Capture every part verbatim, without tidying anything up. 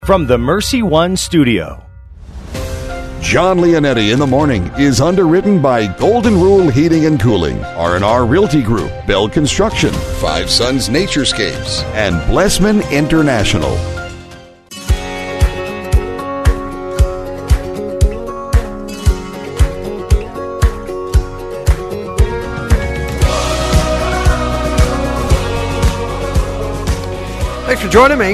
From the Mercy One Studio. John Leonetti in the Morning is underwritten by Golden Rule Heating and Cooling, R and R Realty Group, Bell Construction, Five Sons Naturescapes, and Blessman International. Thanks for joining me.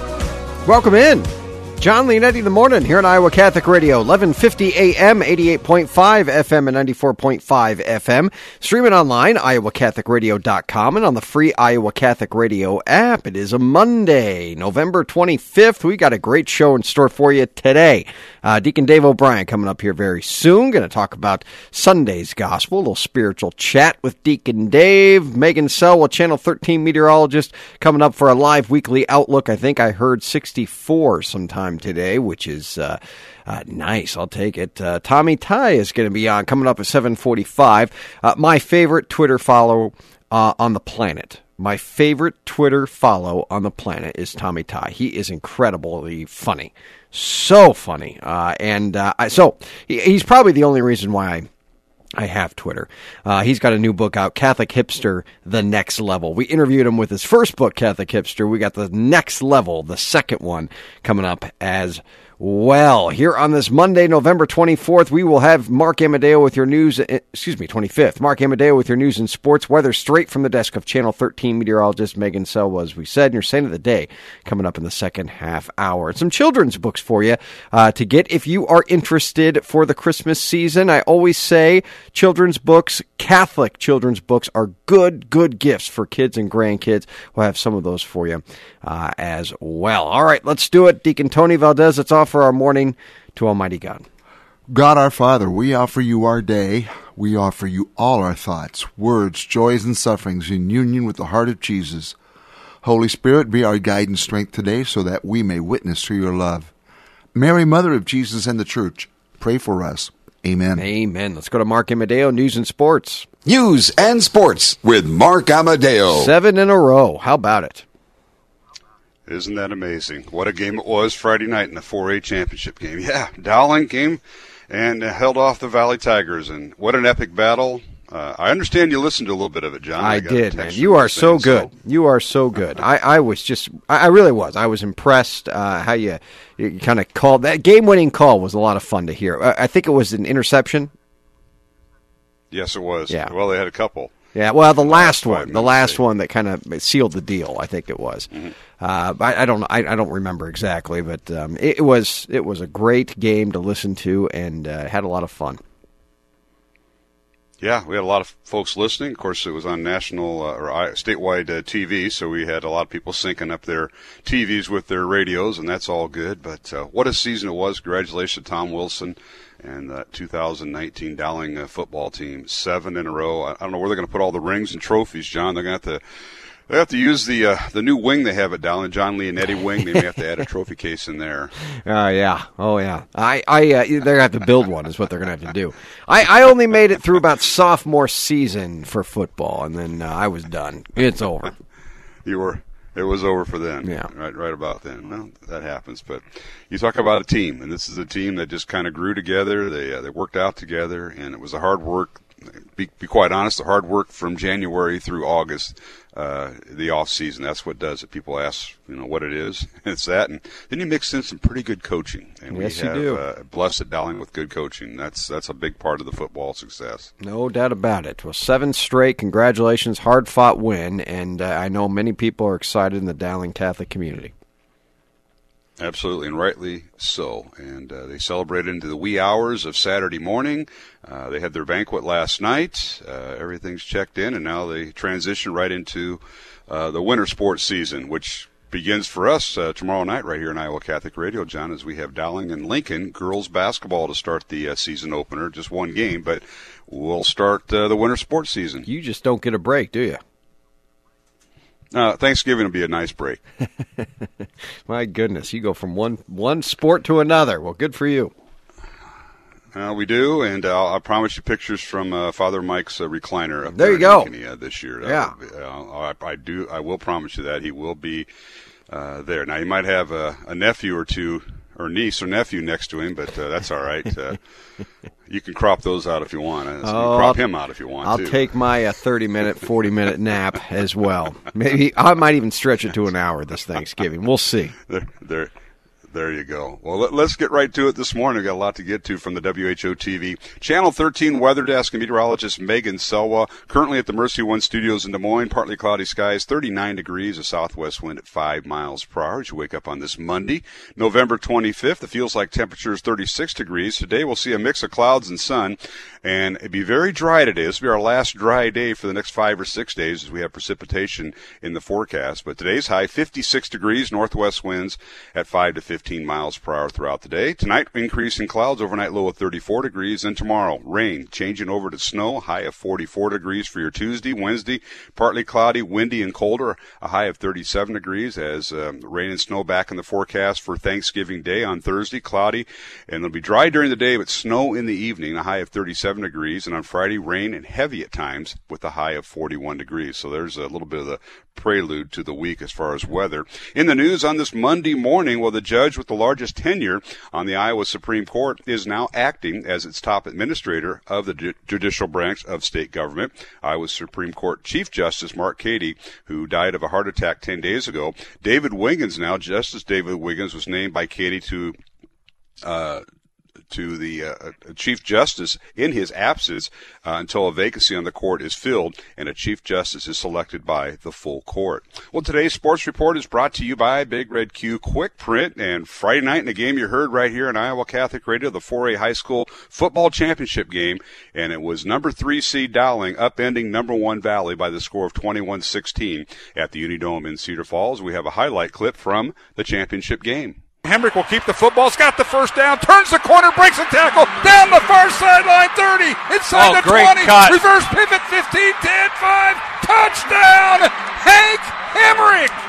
Welcome in. John Leonetti in the Morning here on Iowa Catholic Radio, eleven fifty A M, eighty-eight point five F M and ninety-four point five F M. Streaming online, iowa catholic radio dot com, and on the free Iowa Catholic Radio app. It is a Monday, November twenty-fifth. We got a great show in store for you today. Uh, Deacon Dave O'Brien coming up here very soon. Going to talk about Sunday's Gospel, a little spiritual chat with Deacon Dave. Megan Selwell, Channel thirteen meteorologist, coming up for a live weekly outlook. I think I heard sixty-four sometime today, which is uh, uh, nice. I'll take it. Uh, Tommy Ty is going to be on coming up at seven forty-five. Uh, my favorite Twitter follow uh, on the planet. My favorite Twitter follow on the planet is Tommy Ty. He is incredibly funny. So funny. Uh, and uh, I, so he, he's probably the only reason why I I have Twitter. Uh, he's got a new book out, Catholic Hipster, The Next Level. We interviewed him with his first book, Catholic Hipster. We got The Next Level, the second one, coming up as well. Here on this Monday, November twenty-fourth, we will have Mark Amadeo with your news, excuse me, twenty-fifth. Mark Amadeo with your news and sports weather straight from the desk of Channel thirteen meteorologist Megan Selwell, as we said, and your saint of the day coming up in the second half hour. And some children's books for you uh, to get if you are interested for the Christmas season. I always say children's books, Catholic children's books, are good, good gifts for kids and grandkids. We'll have some of those for you uh, as well. All right, let's do it. Deacon Tony Valdez, it's off for our morning to Almighty God. God our Father, we offer you our day. We offer you all our thoughts, words, joys, and sufferings in union with the heart of Jesus. Holy Spirit, be our guide and strength today so that we may witness to your love. Mary, Mother of Jesus and the Church, pray for us. Amen. Amen. Let's go to Mark Amadeo, News and Sports. News and Sports with Mark Amadeo. Seven in a row. How about it? Isn't that amazing? What a game it was Friday night in the four A championship game. Yeah, Dowling came and held off the Valley Tigers, and what an epic battle. Uh, I understand you listened to a little bit of it, John. I, I did, man. You are so good. So. You are so good. I, I was just, I really was. I was impressed uh, how you, you kind of called. That game-winning call was a lot of fun to hear. I, I think it was an interception. Yes, it was. Yeah. Well, they had a couple. Yeah, well, the last one, the last sake. one that kind of sealed the deal, I think it was. Mm-hmm. Uh, I, I don't, I, I don't remember exactly, but um, it, it was, it was a great game to listen to, and uh, had a lot of fun. Yeah, we had a lot of folks listening. Of course, it was on national uh, or statewide uh, T V, so we had a lot of people syncing up their T Vs with their radios, and that's all good. But uh, what a season it was! Congratulations to Tom Wilson and the two thousand nineteen Dowling uh, football team, seven in a row. I, I don't know where they're going to put all the rings and trophies, John. They're going to have to. They have to use the uh, the new wing they have at Dowling, John Leonetti wing. They may have to add a trophy case in there. Oh uh, yeah, oh yeah. I, I uh, they're gonna have to build one. Is what they're gonna have to do. I, I only made it through about sophomore season for football, and then uh, I was done. It's over. You were. It was over for then. Yeah. Right. Right about then. Well, that happens. But you talk about a team, and this is a team that just kind of grew together. They uh, they worked out together, and it was a hard work. Be, be quite honest, the hard work from January through August, uh, the off season. That's what does it. People ask, you know, what it is. It's that, and then you mix in some pretty good coaching, and yes, we have you do. Uh, blessed Dowling with good coaching. That's that's a big part of the football success. No doubt about it. Well, seven straight. Congratulations, hard fought win, and uh, I know many people are excited in the Dowling Catholic community. Absolutely, and rightly so. And uh, they celebrated into the wee hours of Saturday morning. Uh, they had their banquet last night. Uh, everything's checked in, and now they transition right into uh, the winter sports season, which begins for us uh, tomorrow night right here in Iowa Catholic Radio, John, as we have Dowling and Lincoln girls basketball to start the uh, season opener. Just one game, but we'll start uh, the winter sports season. You just don't get a break, do you? Uh, Thanksgiving will be a nice break. My goodness, you go from one one sport to another. Well, good for you. Uh, we do, and uh, I promise you pictures from uh, Father Mike's uh, recliner up there. There you go. Lincoln, uh, this year. Yeah, uh, I, I do. I will promise you that he will be uh, there. Now, you might have a, a nephew or two, or niece or nephew next to him, but uh, that's all right. Uh, you can crop those out if you want. Uh, so you can Oh, crop I'll- him out if you want I'll to. take my uh, thirty-minute, forty-minute nap as well. Maybe I might even stretch it to an hour this Thanksgiving. We'll see. There, there, there you go. Well, let, let's get right to it this morning. We've got a lot to get to from the W H O T V. Channel thirteen Weather Desk and meteorologist Megan Selwa, currently at the Mercy One Studios in Des Moines. Partly cloudy skies, thirty-nine degrees, a southwest wind at five miles per hour as you wake up on this Monday, November twenty-fifth. It feels like temperature is thirty-six degrees. Today we'll see a mix of clouds and sun, and it'll be very dry today. This will be our last dry day for the next five or six days as we have precipitation in the forecast. But today's high, fifty-six degrees, northwest winds at five to fifteen miles per hour throughout the day. Tonight, increase in clouds, overnight low of thirty-four degrees. And tomorrow, rain, changing over to snow, high of forty-four degrees for your Tuesday. Wednesday, partly cloudy, windy and colder, a high of thirty-seven degrees as um, rain and snow back in the forecast for Thanksgiving Day on Thursday, cloudy, and it'll be dry during the day, but snow in the evening, a high of thirty-seven degrees. And on Friday, rain and heavy at times with a high of forty-one degrees. So there's a little bit of the prelude to the week as far as weather. In the news on this Monday morning, well, the judge with the largest tenure on the Iowa Supreme Court is now acting as its top administrator of the ju- judicial branch of state government. Iowa Supreme Court Chief Justice Mark Cady, who died of a heart attack ten days ago. David Wiggins now, Justice David Wiggins, was named by Cady to uh to the uh, Chief Justice in his absence uh, until a vacancy on the court is filled and a Chief Justice is selected by the full court. Well, today's sports report is brought to you by Big Red Q Quick Print, and Friday night in the game you heard right here on Iowa Catholic Radio, the four A high school football championship game, and it was number three seed Dowling upending number one Valley by the score of twenty-one sixteen at the Unidome in Cedar Falls. We have a highlight clip from the championship game. Hemrick will keep the football. He's got the first down. Turns the corner. Breaks a tackle. Down the far sideline. thirty. Inside Oh, the great twenty. cut. Reverse pivot. fifteen, ten, five. Touchdown. Hank Hemrick.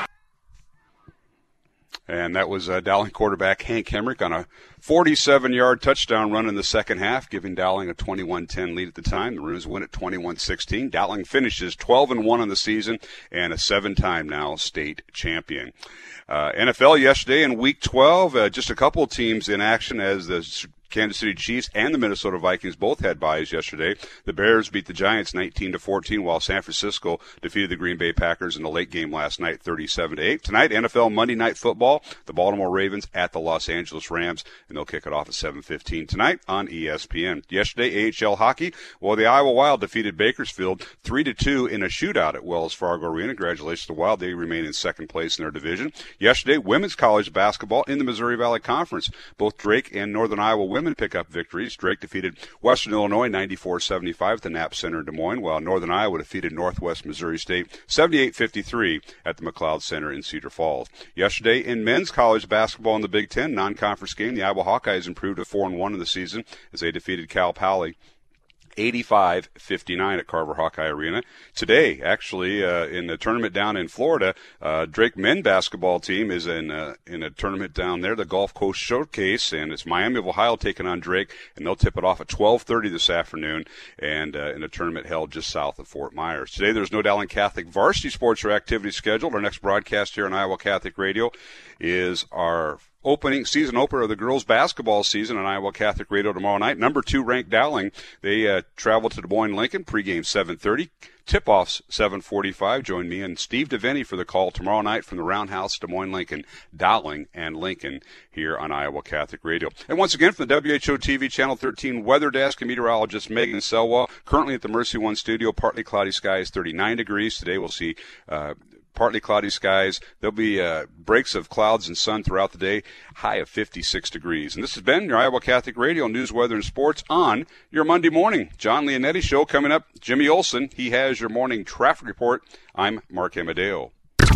And that was uh, Dowling quarterback Hank Hemrick on a forty-seven-yard touchdown run in the second half, giving Dowling a twenty-one ten lead at the time. The Maroons win at twenty-one sixteen. Dowling finishes twelve and one on the season and a seven-time now state champion. Uh, N F L yesterday in Week twelve, uh, just a couple of teams in action as the Kansas City Chiefs and the Minnesota Vikings both had byes yesterday. The Bears beat the Giants nineteen to fourteen, while San Francisco defeated the Green Bay Packers in the late game last night, thirty-seven to eight. Tonight, N F L Monday Night Football, the Baltimore Ravens at the Los Angeles Rams, and they'll kick it off at seven fifteen tonight on E S P N. Yesterday, A H L hockey, well, the Iowa Wild defeated Bakersfield three to two in a shootout at Wells Fargo Arena. Congratulations to the Wild. They remain in second place in their division. Yesterday, women's college basketball in the Missouri Valley Conference. Both Drake and Northern Iowa women pick up victories. Drake defeated Western Illinois ninety-four seventy-five at the Knapp Center in Des Moines, while Northern Iowa defeated Northwest Missouri State seventy-eight fifty-three at the McLeod Center in Cedar Falls. Yesterday in men's college basketball in the Big Ten non-conference game, the Iowa Hawkeyes improved to four and one in the season as they defeated Cal Poly eighty-five fifty-nine at Carver Hawkeye Arena. Today, actually, uh, in the tournament down in Florida, uh, Drake men basketball team is in uh, in a tournament down there, the Gulf Coast Showcase, and it's Miami of Ohio taking on Drake, and they'll tip it off at twelve thirty this afternoon, and uh, in a tournament held just south of Fort Myers. Today, there's no Dowling Catholic varsity sports or activity scheduled. Our next broadcast here on Iowa Catholic Radio is our opening season opener of the girls basketball season on Iowa Catholic Radio tomorrow night. Number two ranked Dowling. They uh, travel to Des Moines Lincoln. Pregame seven thirty. Tip-offs seven forty-five. Join me and Steve DeVenny for the call tomorrow night from the Roundhouse, Des Moines Lincoln, Dowling and Lincoln here on Iowa Catholic Radio. And once again from the W H O T V Channel thirteen Weather Desk and meteorologist Megan Selwa, currently at the Mercy One studio. Partly cloudy skies, thirty-nine degrees. Today we'll see uh, partly cloudy skies. There'll be uh, breaks of clouds and sun throughout the day, high of fifty-six degrees. And this has been your Iowa Catholic Radio News, Weather, and Sports on your Monday morning. John Leonetti Show coming up. Jimmy Olson, he has your morning traffic report. I'm Mark Amadeo.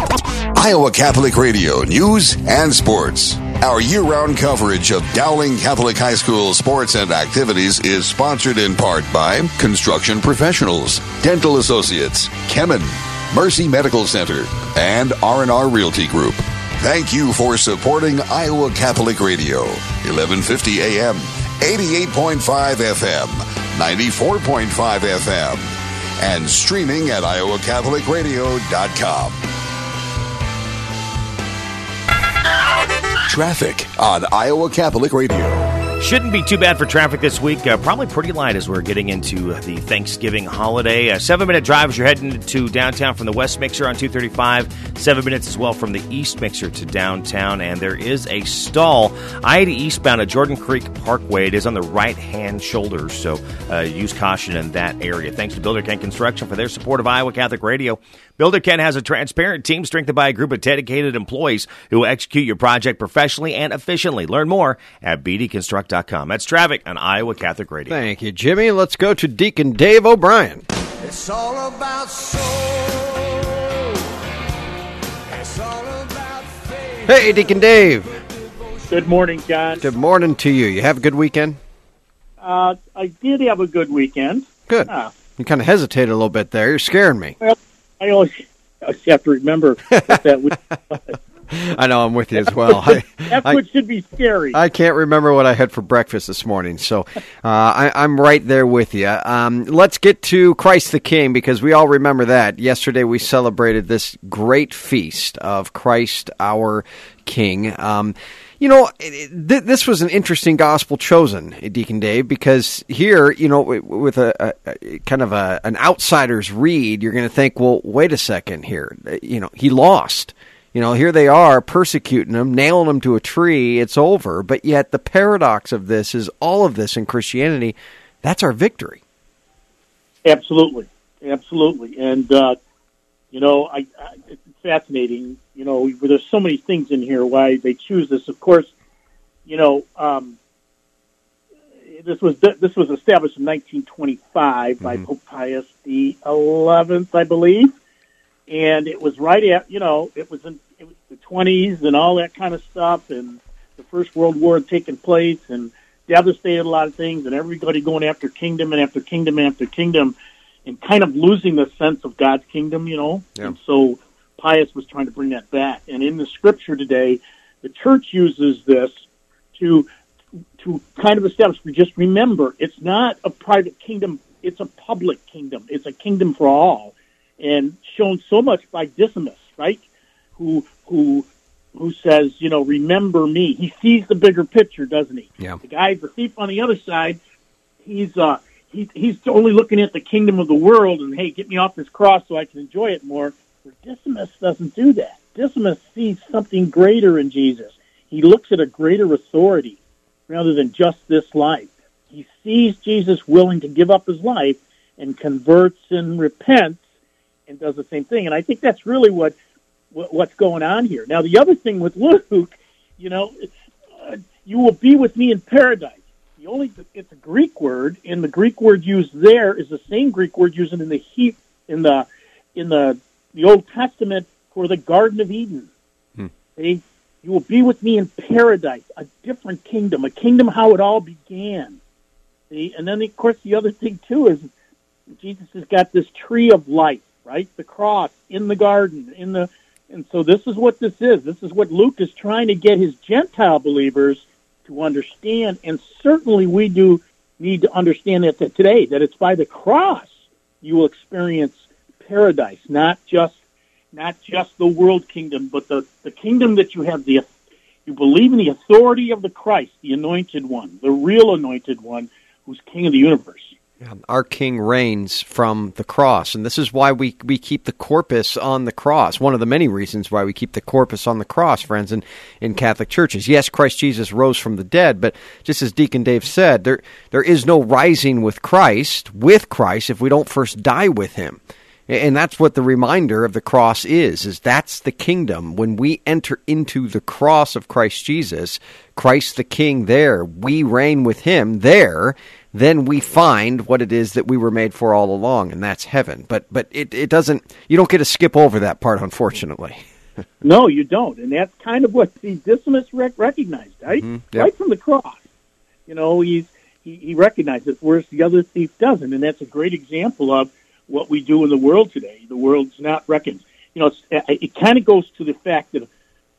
Iowa Catholic Radio News and Sports. Our year-round coverage of Dowling Catholic High School sports and activities is sponsored in part by Construction Professionals, Dental Associates, Kemen, Mercy Medical Center, and R and R Realty Group. Thank you for supporting Iowa Catholic Radio, eleven fifty A M, eighty-eight point five F M, ninety-four point five F M, and streaming at iowa catholic radio dot com. Traffic on Iowa Catholic Radio. Shouldn't be too bad for traffic this week. Uh, probably pretty light as we're getting into the Thanksgiving holiday. A seven-minute drive as you're heading to downtown from the West Mixer on two thirty-five. Seven minutes as well from the East Mixer to downtown. And there is a stall. I eighty eastbound at Jordan Creek Parkway. It is on the right-hand shoulder, so uh, use caution in that area. Thanks to Builder Ken Construction for their support of Iowa Catholic Radio. Builder Ken has a transparent team strengthened by a group of dedicated employees who will execute your project professionally and efficiently. Learn more at b d construct dot com. That's traffic on Iowa Catholic Radio. Thank you, Jimmy. Let's go to Deacon Dave O'Brien. It's all about soul. It's all about faith. Hey, Deacon Dave. Good morning, John. Good morning to you. You have a good weekend? Uh, I did have a good weekend. Good. Uh, You kind of hesitated a little bit there. You're scaring me. well, I always, I always have to remember what that week was. I know, I'm with you as well. I, That's I, what should be scary. I can't remember what I had for breakfast this morning, so uh, I, I'm right there with you. Um, let's get to Christ the King, because we all remember that. Yesterday we celebrated this great feast of Christ our King. Um, you know, it, th- this was an interesting gospel chosen, Deacon Dave, because here, you know, with a, a, a kind of a, an outsider's read, you're going to think, well, wait a second here. You know, he lost. You know, here they are persecuting him, nailing him to a tree. It's over. But yet the paradox of this is all of this in Christianity, that's our victory. Absolutely. Absolutely. And, uh, you know, I, I, it's fascinating. You know, there's so many things in here why they choose this. Of course, you know, um, this was this was established in nineteen twenty-five mm-hmm. by Pope Pius the eleventh, I believe. And it was right at, you know, it was in it was the twenties and all that kind of stuff, and the First World War had taken place and devastated a lot of things, and everybody going after kingdom and after kingdom and after kingdom, and kind of losing the sense of God's kingdom, you know. Yeah. And so Pius was trying to bring that back. And in the Scripture today, the Church uses this to to kind of establish. Just remember, it's not a private kingdom; it's a public kingdom. It's a kingdom for all. And shown so much by Decimus, right? Who who who says, you know, remember me. He sees the bigger picture, doesn't he? Yeah. The guy, the thief on the other side, he's uh he he's only looking at the kingdom of the world and, hey, get me off this cross so I can enjoy it more. But Decimus doesn't do that. Decimus sees something greater in Jesus. He looks at a greater authority rather than just this life. He sees Jesus willing to give up his life and converts and repents and does the same thing. And I think that's really what, what what's going on here. Now, the other thing with Luke, you know, uh, you will be with me in paradise. The only it's a Greek word, and the Greek word used there is the same Greek word used in the he, in the in the the Old Testament for the Garden of Eden. Hmm. See, you will be with me in paradise, a different kingdom, a kingdom how it all began. See, and then of course the other thing too is Jesus has got this tree of life. Right? The cross in the garden, in the, and so this is what this is. This is what Luke is trying to get his Gentile believers to understand, and certainly we do need to understand that today, that it's by the cross you will experience paradise, not just, not just the world kingdom, but the, the kingdom that you have, the, you believe in the authority of the Christ, the anointed one, the real anointed one, who's king of the universe. Our King reigns from the cross, and this is why we, we keep the corpus on the cross. One of the many reasons why we keep the corpus on the cross, friends, in, in Catholic churches. Yes, Christ Jesus rose from the dead, but just as Deacon Dave said, there there is no rising with Christ, with Christ, if we don't first die with him. And that's what the reminder of the cross is, is that's the kingdom. When we enter into the cross of Christ Jesus, Christ the King there, we reign with him there, then we find what it is that we were made for all along, and that's heaven. But but it, it doesn't, you don't get to skip over that part, unfortunately. No, you don't. And that's kind of what the Decimus rec- recognized, right? Mm-hmm. Yep. Right from the cross. You know, he's, he, he recognized it, whereas the other thief doesn't. And that's a great example of what we do in the world today. The world's not reckoned. You know, it's, it kind of goes to the fact that,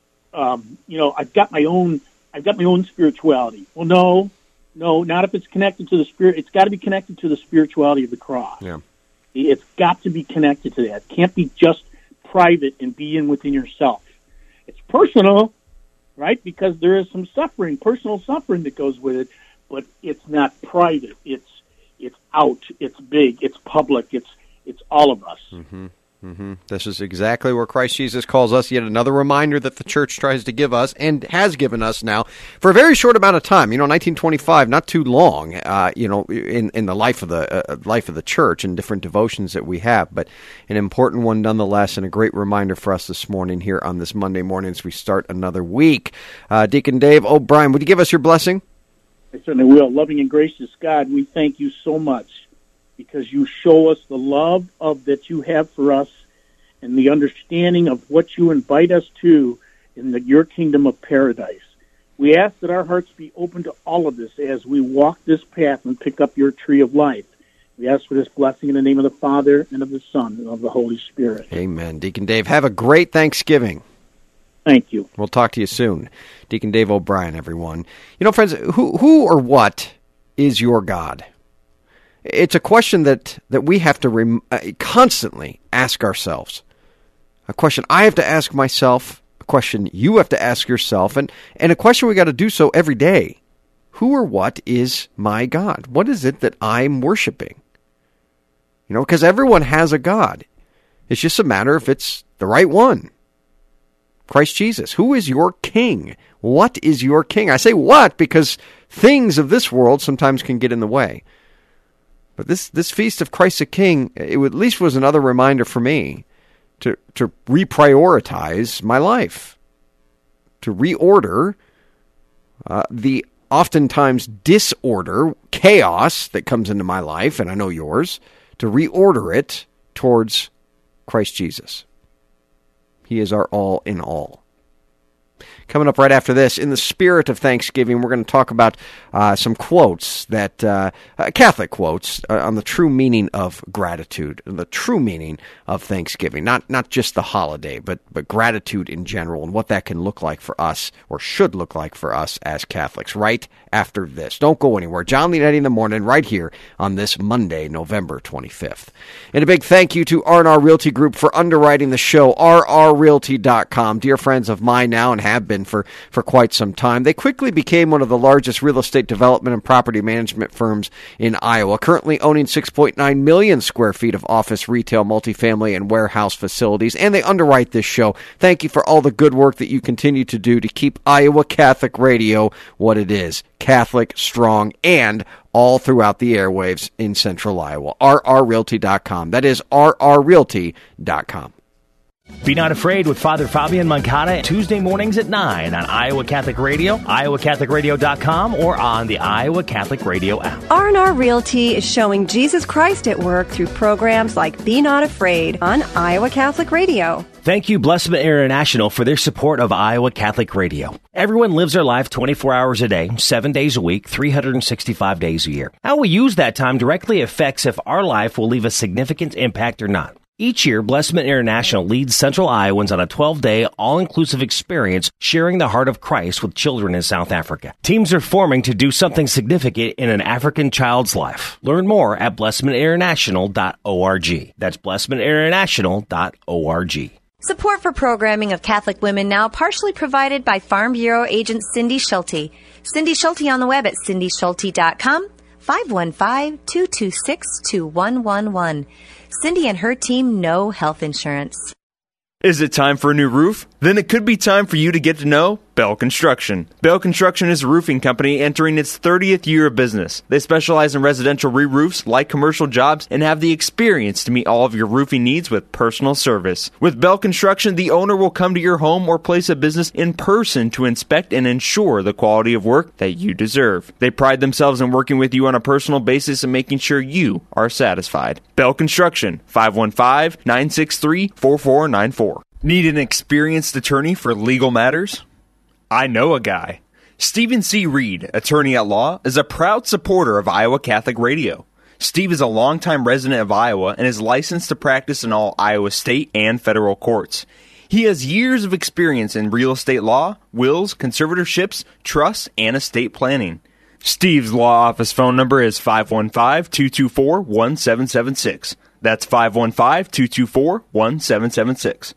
um, you know, I've got my own, I've got my own spirituality. Well, no, no, not if it's connected to the spirit. It's got to be connected to the spirituality of the cross. Yeah. It's got to be connected to that. It can't be just private and be in within yourself. It's personal, right? Because there is some suffering, personal suffering that goes with it, but it's not private. It's it's out. It's big. It's public. It's it's all of us. Mm-hmm. Mm-hmm. This is exactly where Christ Jesus calls us. Yet another reminder that the church tries to give us and has given us now for a very short amount of time. You know, nineteen twenty-five, not too long. Uh, you know, in in the life of the uh, life of the church and different devotions that we have, but an important one nonetheless, and a great reminder for us this morning here on this Monday morning as we start another week. Uh, Deacon Dave O'Brien, would you give us your blessing? I certainly will. Loving and gracious God, we thank you so much, because you show us the love of that you have for us and the understanding of what you invite us to in the, your kingdom of paradise. We ask that our hearts be open to all of this as we walk this path and pick up your tree of life. We ask for this blessing in the name of the Father and of the Son and of the Holy Spirit. Amen. Deacon Dave, have a great Thanksgiving. Thank you. We'll talk to you soon. Deacon Dave O'Brien, everyone. You know, friends, who who or what is your God? It's a question that, that we have to rem- uh, constantly ask ourselves. A question I have to ask myself, a question you have to ask yourself, and, and a question we got to do so every day. Who or what is my God? What is it that I'm worshiping? You know, because everyone has a God. It's just a matter if it's the right one. Christ Jesus. Who is your king? What is your king? I say what because things of this world sometimes can get in the way. But this, this feast of Christ the King, it at least was another reminder for me to, to reprioritize my life, to reorder uh, the oftentimes disorder, chaos that comes into my life, and I know yours, to reorder it towards Christ Jesus. He is our all in all. Coming up right after this, in the spirit of Thanksgiving, we're going to talk about uh, some quotes, that uh, uh, Catholic quotes, uh, on the true meaning of gratitude, the true meaning of Thanksgiving. Not not just the holiday, but, but gratitude in general, and what that can look like for us, or should look like for us as Catholics, right after this. Don't go anywhere. John Leonetti in the morning, right here on this Monday, November twenty-fifth. And a big thank you to R and R Realty Group for underwriting the show, r r realty dot com. Dear friends of mine now, and have been for, for quite some time. They quickly became one of the largest real estate development and property management firms in Iowa, currently owning six point nine million square feet of office, retail, multifamily, and warehouse facilities, and they underwrite this show. Thank you for all the good work that you continue to do to keep Iowa Catholic Radio what it is, Catholic, strong, and all throughout the airwaves in central Iowa. r r realty dot com. That is r r realty dot com. Be Not Afraid with Father Fabian Mancata, Tuesday mornings at nine on Iowa Catholic Radio, iowa catholic radio dot com, or on the Iowa Catholic Radio app. R and R Realty is showing Jesus Christ at work through programs like Be Not Afraid on Iowa Catholic Radio. Thank you, Blessman International, for their support of Iowa Catholic Radio. Everyone lives their life twenty-four hours a day, seven days a week, three hundred sixty-five days a year. How we use that time directly affects if our life will leave a significant impact or not. Each year, Blessman International leads Central Iowans on a twelve-day, all-inclusive experience sharing the heart of Christ with children in South Africa. Teams are forming to do something significant in an African child's life. Learn more at blessman international dot org. That's blessman international dot org. Support for programming of Catholic Women Now partially provided by Farm Bureau agent Cindy Schulte. Cindy Schulte on the web at cindy schulte dot com, five one five, two two six, two one one one. Cindy and her team know health insurance. Is it time for a new roof? Then it could be time for you to get to know Bell Construction. Bell Construction is a roofing company entering its thirtieth year of business. They specialize in residential re-roofs, like commercial jobs, and have the experience to meet all of your roofing needs with personal service. With Bell Construction, the owner will come to your home or place of business in person to inspect and ensure the quality of work that you deserve. They pride themselves in working with you on a personal basis and making sure you are satisfied. Bell Construction, five one five, nine six three, four four nine four. Need an experienced attorney for legal matters? I know a guy. Stephen C. Reed, attorney at law, is a proud supporter of Iowa Catholic Radio. Steve is a longtime resident of Iowa and is licensed to practice in all Iowa state and federal courts. He has years of experience in real estate law, wills, conservatorships, trusts, and estate planning. Steve's law office phone number is five one five, two two four, one seven seven six. That's five one five, two two four, one seven seven six.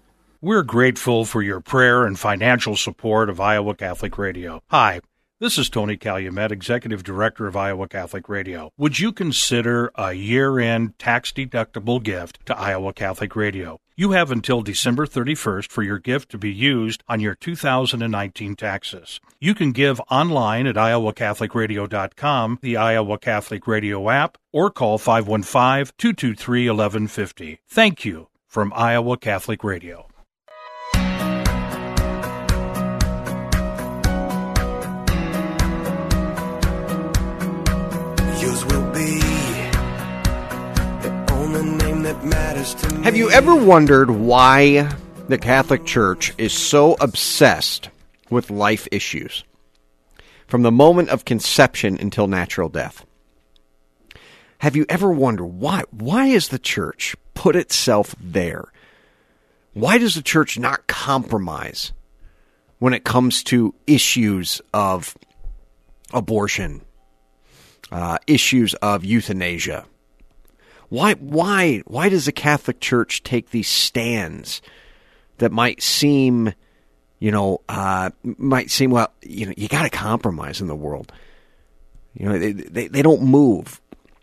We're grateful for your prayer and financial support of Iowa Catholic Radio. Hi, this is Tony Calumet, Executive Director of Iowa Catholic Radio. Would you consider a year-end tax-deductible gift to Iowa Catholic Radio? You have until December thirty-first for your gift to be used on your two thousand nineteen taxes. You can give online at iowa catholic radio dot com, the Iowa Catholic Radio app, or call five one five, two two three, one one five zero. Thank you from Iowa Catholic Radio. Yours will be the only name that matters to me. Have you ever wondered why the Catholic Church is so obsessed with life issues from the moment of conception until natural death? Have you ever wondered why? Why is the church put itself there? Why does the church not compromise when it comes to issues of abortion, uh, issues of euthanasia? Why, why, why does the Catholic Church take these stands that might seem, you know, uh, might seem, well, you know, you got to compromise in the world. You know, they, they, they don't move.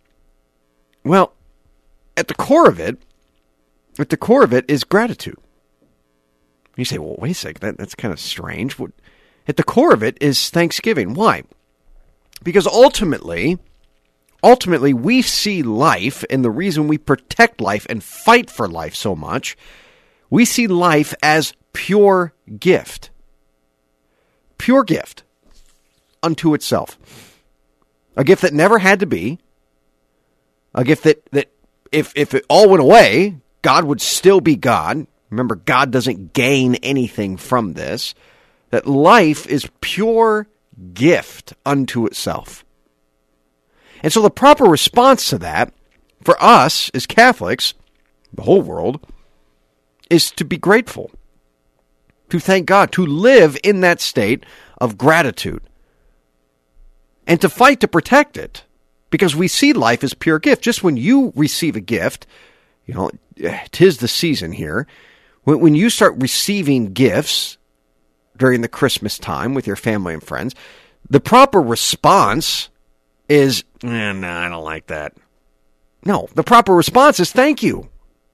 Well, at the core of it, at the core of it is gratitude. You say, well, wait a second, that, that's kind of strange. At the core of it is thanksgiving. Why? Because ultimately, ultimately, we see life, and the reason we protect life and fight for life so much, we see life as pure gift. Pure gift unto itself. A gift that never had to be. A gift that, that if, if it all went away, God would still be God. Remember, God doesn't gain anything from this. That life is pure gift unto itself. And so the proper response to that, for us as Catholics, the whole world, is to be grateful. To thank God. To live in that state of gratitude. And to fight to protect it. Because we see life as pure gift. Just when you receive a gift, you know, 'tis the season here. When, when you start receiving gifts during the Christmas time with your family and friends, the proper response is, eh, no, I don't like that. No, the proper response is thank you.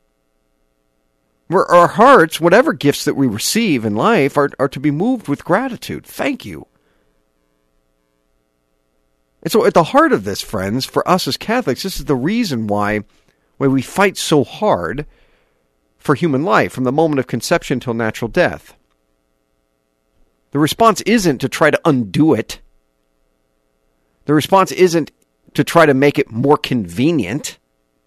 Where our hearts, whatever gifts that we receive in life, are, are to be moved with gratitude. Thank you. And so at the heart of this, friends, for us as Catholics, this is the reason why, why we fight so hard for human life from the moment of conception until natural death. The response isn't to try to undo it. The response isn't to try to make it more convenient.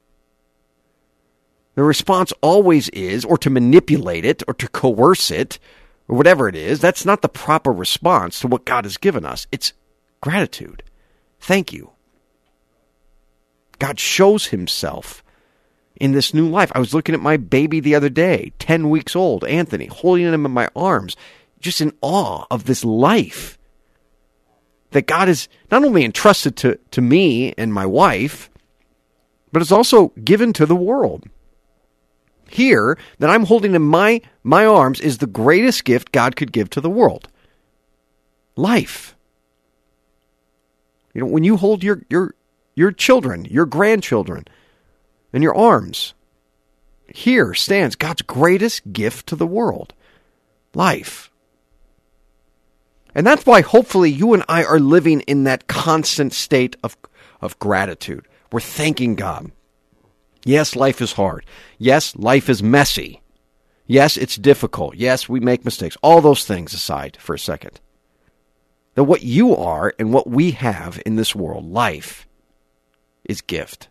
The response always is, or to manipulate it, or to coerce it, or whatever it is. That's not the proper response to what God has given us. It's gratitude. Thank you. God shows himself in this new life. I was looking at my baby the other day, ten weeks old, Anthony, holding him in my arms, just in awe of this life that God has not only entrusted to, to me and my wife, but it's also given to the world. Here, that I'm holding in my, my arms is the greatest gift God could give to the world. Life. You know, when you hold your, your, your children, your grandchildren, in your arms, here stands God's greatest gift to the world. Life. And that's why hopefully you and I are living in that constant state of, of gratitude. We're thanking God. Yes, life is hard. Yes, life is messy. Yes, it's difficult. Yes, we make mistakes. All those things aside for a second. That what you are and what we have in this world, life, is gift.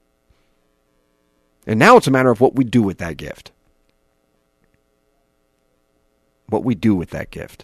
And now it's a matter of what we do with that gift. What we do with that gift.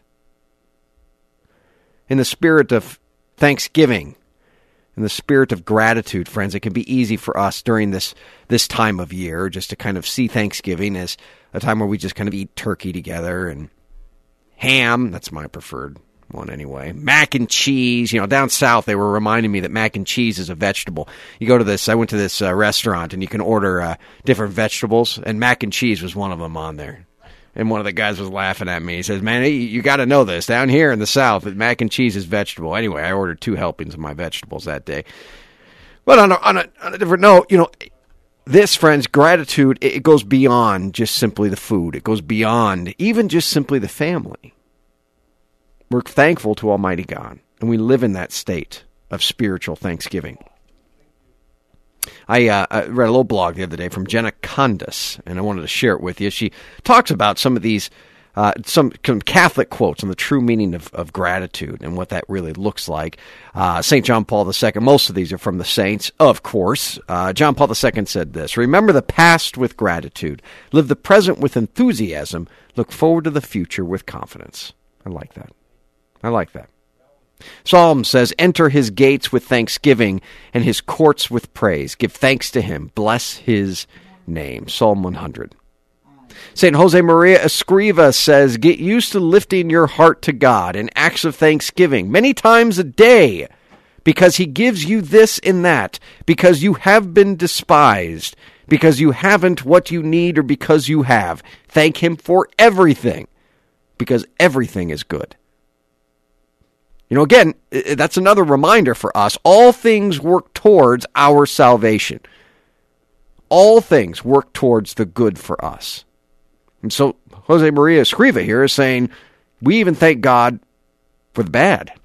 In the spirit of thanksgiving, in the spirit of gratitude, friends, it can be easy for us during this, this time of year just to kind of see Thanksgiving as a time where we just kind of eat turkey together and ham. That's my preferred one anyway. Mac and cheese. You know, down south they were reminding me that mac and cheese is a vegetable. You go to this, I went to this uh, restaurant and you can order uh, different vegetables, and mac and cheese was one of them on there. And one of the guys was laughing at me. He says, man, you, you got to know this. Down here in the South, mac and cheese is vegetable. Anyway, I ordered two helpings of my vegetables that day. But on a, on a, on a different note, you know, this, friends, gratitude, it, it goes beyond just simply the food. It goes beyond even just simply the family. We're thankful to Almighty God, and we live in that state of spiritual thanksgiving. I, uh, I read a little blog the other day from Jenna Condis, and I wanted to share it with you. She talks about some of these, uh, some, some Catholic quotes on the true meaning of, of gratitude and what that really looks like. Uh, Saint John Paul the Second, most of these are from the saints, of course. Uh, John Paul the Second said this: remember the past with gratitude, live the present with enthusiasm, look forward to the future with confidence. I like that. I like that. Psalm says, enter his gates with thanksgiving and his courts with praise. Give thanks to him. Bless his name. Psalm one hundred. Saint Jose Maria Escriva says, get used to lifting your heart to God in acts of thanksgiving many times a day, because he gives you this and that, because you have been despised, because you haven't what you need, or because you have. Thank him for everything, because everything is good. You know, again, that's another reminder for us. All things work towards our salvation. All things work towards the good for us. And so Jose Maria Escriva here is saying, we even thank God for the bad.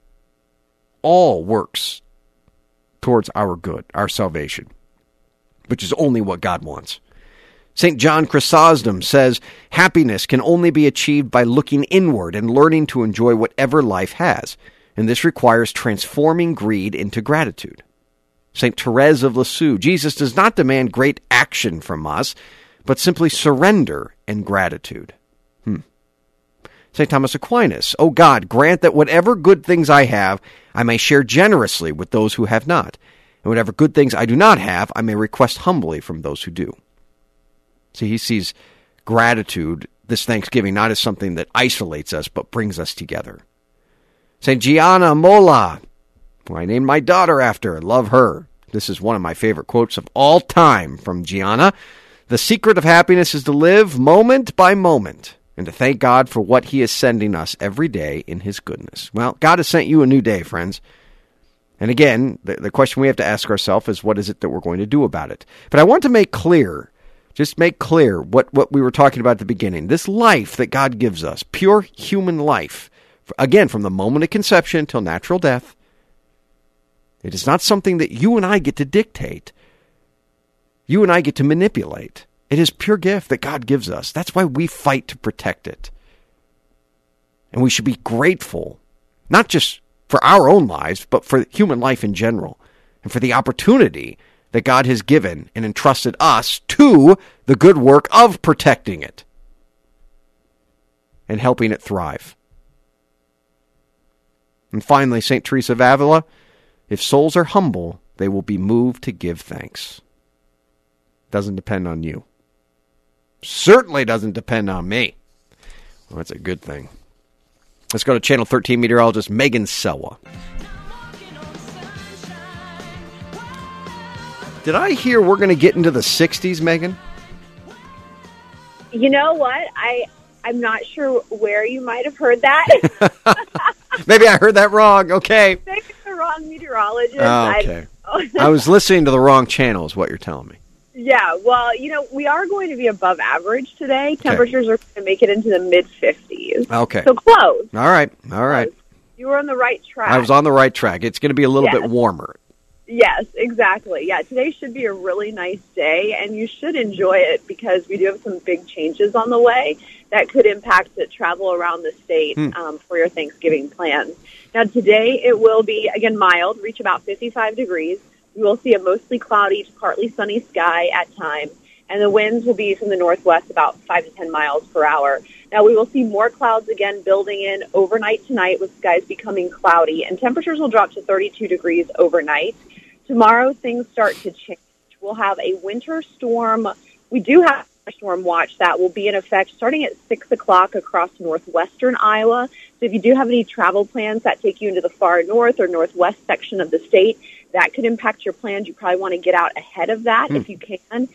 All works towards our good, our salvation, which is only what God wants. Saint John Chrysostom says, happiness can only be achieved by looking inward and learning to enjoy whatever life has, and this requires transforming greed into gratitude. Saint Therese of Lisieux, Jesus does not demand great action from us, but simply surrender and gratitude. Hmm. Saint Thomas Aquinas, O God, grant that whatever good things I have, I may share generously with those who have not, and whatever good things I do not have, I may request humbly from those who do. See, he sees gratitude, this Thanksgiving, not as something that isolates us, but brings us together. Saint Gianna Molla, who I named my daughter after, love her. This is one of my favorite quotes of all time from Gianna. The secret of happiness is to live moment by moment and to thank God for what he is sending us every day in his goodness. Well, God has sent you a new day, friends. And again, the, the question we have to ask ourselves is, what is it that we're going to do about it? But I want to make clear Just make clear what, what we were talking about at the beginning. This life that God gives us, pure human life, again, from the moment of conception till natural death, it is not something that you and I get to dictate. You and I get to manipulate. It is pure gift that God gives us. That's why we fight to protect it. And we should be grateful, not just for our own lives, but for human life in general, and for the opportunity that God has given and entrusted us to the good work of protecting it and helping it thrive. And finally, Saint Teresa of Avila, if souls are humble, they will be moved to give thanks. Doesn't depend on you. Certainly doesn't depend on me. Well, that's a good thing. Let's go to Channel thirteen meteorologist Megan Selwa. Did I hear we're going to get into the sixties, Megan? You know what? I, I'm not sure where you might have heard that. Maybe I heard that wrong. Okay. Maybe the wrong meteorologist. Oh, okay. I, I was listening to the wrong channel is what you're telling me. Yeah, well, you know, we are going to be above average today. Temperatures okay. are going to make it into the mid-fifties. Okay. So close. All right, all right. You were on the right track. I was on the right track. It's going to be a little yes. bit warmer. Yes, exactly. Yeah, today should be a really nice day, and you should enjoy it because we do have some big changes on the way that could impact the travel around the state hmm. um, for your Thanksgiving plans. Now, today it will be, again, mild, reach about fifty-five degrees. We will see a mostly cloudy to partly sunny sky at times, and the winds will be from the northwest about five to ten miles per hour. Now, we will see more clouds again building in overnight tonight with skies becoming cloudy, and temperatures will drop to thirty-two degrees overnight. Tomorrow, things start to change. We'll have a winter storm. We do have a storm watch that will be in effect starting at six o'clock across northwestern Iowa. So if you do have any travel plans that take you into the far north or northwest section of the state, that could impact your plans. You probably want to get out ahead of that hmm. if you can.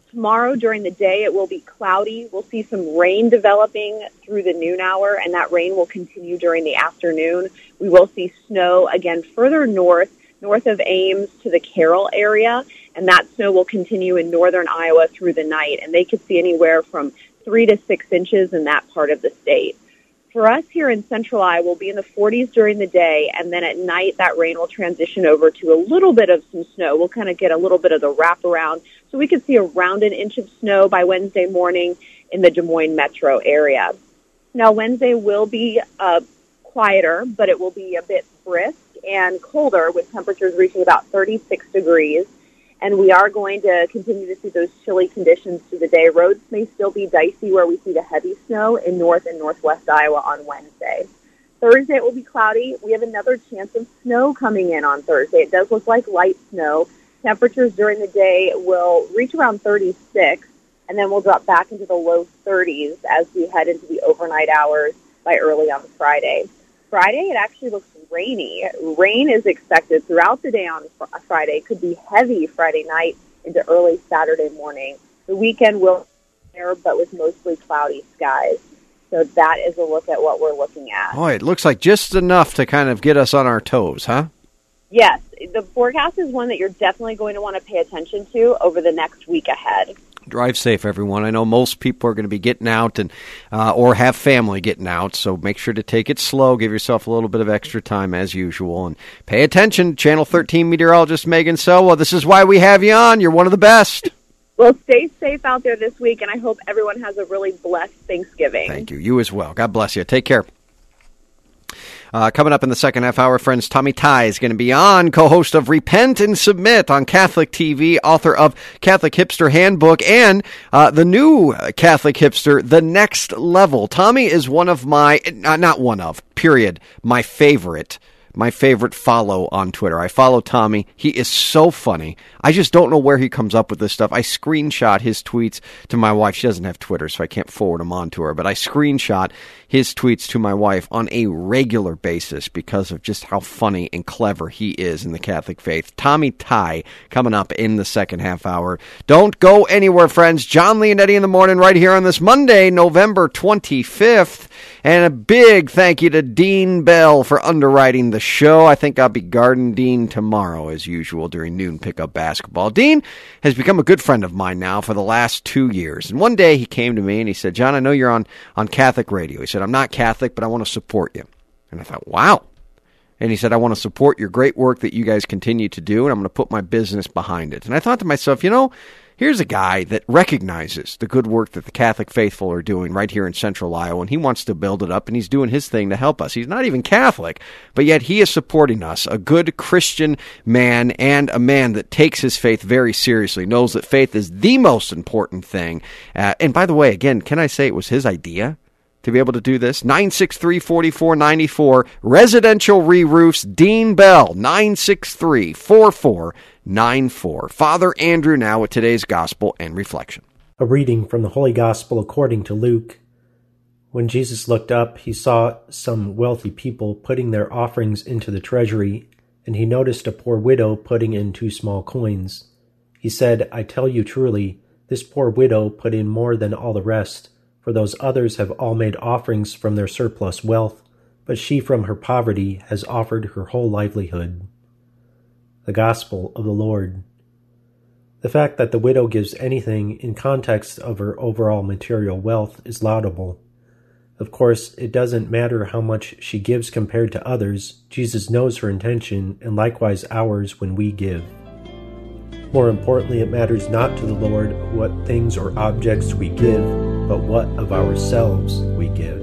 Tomorrow during the day, it will be cloudy. We'll see some rain developing through the noon hour, and that rain will continue during the afternoon. We will see snow again further north, north of Ames to the Carroll area, and that snow will continue in northern Iowa through the night, and they could see anywhere from three to six inches in that part of the state. For us here in central Iowa, we'll be in the forties during the day, and then at night that rain will transition over to a little bit of some snow. We'll kind of get a little bit of the wraparound, so we could see around an inch of snow by Wednesday morning in the Des Moines metro area. Now, Wednesday will be uh, quieter, but it will be a bit brisk and colder with temperatures reaching about thirty-six degrees. And we are going to continue to see those chilly conditions through the day. Roads may still be dicey where we see the heavy snow in north and northwest Iowa on Wednesday. Thursday it will be cloudy. We have another chance of snow coming in on Thursday. It does look like light snow. Temperatures during the day will reach around thirty-six, and then we'll drop back into the low thirties as we head into the overnight hours by early on Friday. Friday, it actually looks rainy. Rain is expected throughout the day on Friday. It could be heavy Friday night into early Saturday morning. The weekend will be there, but with mostly cloudy skies. So that is a look at what we're looking at. Boy, it looks like just enough to kind of get us on our toes, huh? Yes. The forecast is one that you're definitely going to want to pay attention to over the next week ahead. Drive safe, everyone. I know most people are going to be getting out and uh, or have family getting out, so make sure to take it slow. Give yourself a little bit of extra time as usual, and pay attention. Channel thirteen meteorologist Megan Selwa, this is why we have you on. You're one of the best. Well, stay safe out there this week, and I hope everyone has a really blessed Thanksgiving. Thank you. You as well. God bless you. Take care. Uh, coming up in the second half hour, friends, Tommy Tighe is going to be on, co-host of Repent and Submit on Catholic T V, author of Catholic Hipster Handbook, and uh, the new Catholic Hipster, The Next Level. Tommy is one of my, not one of, period, my favorite My favorite follow on Twitter. I follow Tommy. He is so funny. I just don't know where he comes up with this stuff. I screenshot his tweets to my wife. She doesn't have Twitter, so I can't forward them on to her. But I screenshot his tweets to my wife on a regular basis because of just how funny and clever he is in the Catholic faith. Tommy Tighe coming up in the second half hour. Don't go anywhere, friends. John Leonetti in the morning right here on this Monday, November twenty-fifth. And a big thank you to Dean Bell for underwriting the show. I think I'll be guarding Dean tomorrow, as usual, during noon pickup basketball. Dean has become a good friend of mine now for the last two years. And one day he came to me and he said, John, I know you're on, on Catholic radio. He said, I'm not Catholic, but I want to support you. And I thought, wow. And he said, I want to support your great work that you guys continue to do, and I'm going to put my business behind it. And I thought to myself, you know, here's a guy that recognizes the good work that the Catholic faithful are doing right here in central Iowa, and he wants to build it up, and he's doing his thing to help us. He's not even Catholic, but yet he is supporting us, a good Christian man and a man that takes his faith very seriously, knows that faith is the most important thing. Uh, and by the way, again, can I say it was his idea to be able to do this? nine six three, four four nine four, Residential Re-Roofs, Dean Bell, nine six three, four four nine four. Father Andrew now with today's Gospel and Reflection. A reading from the Holy Gospel according to Luke. When Jesus looked up, he saw some wealthy people putting their offerings into the treasury, and he noticed a poor widow putting in two small coins. He said, I tell you truly, this poor widow put in more than all the rest, for those others have all made offerings from their surplus wealth, but she from her poverty has offered her whole livelihood. The Gospel of the Lord. The fact that the widow gives anything in context of her overall material wealth is laudable. Of course, it doesn't matter how much she gives compared to others. Jesus knows her intention, and likewise ours when we give. More importantly, it matters not to the Lord what things or objects we give, but what of ourselves we give.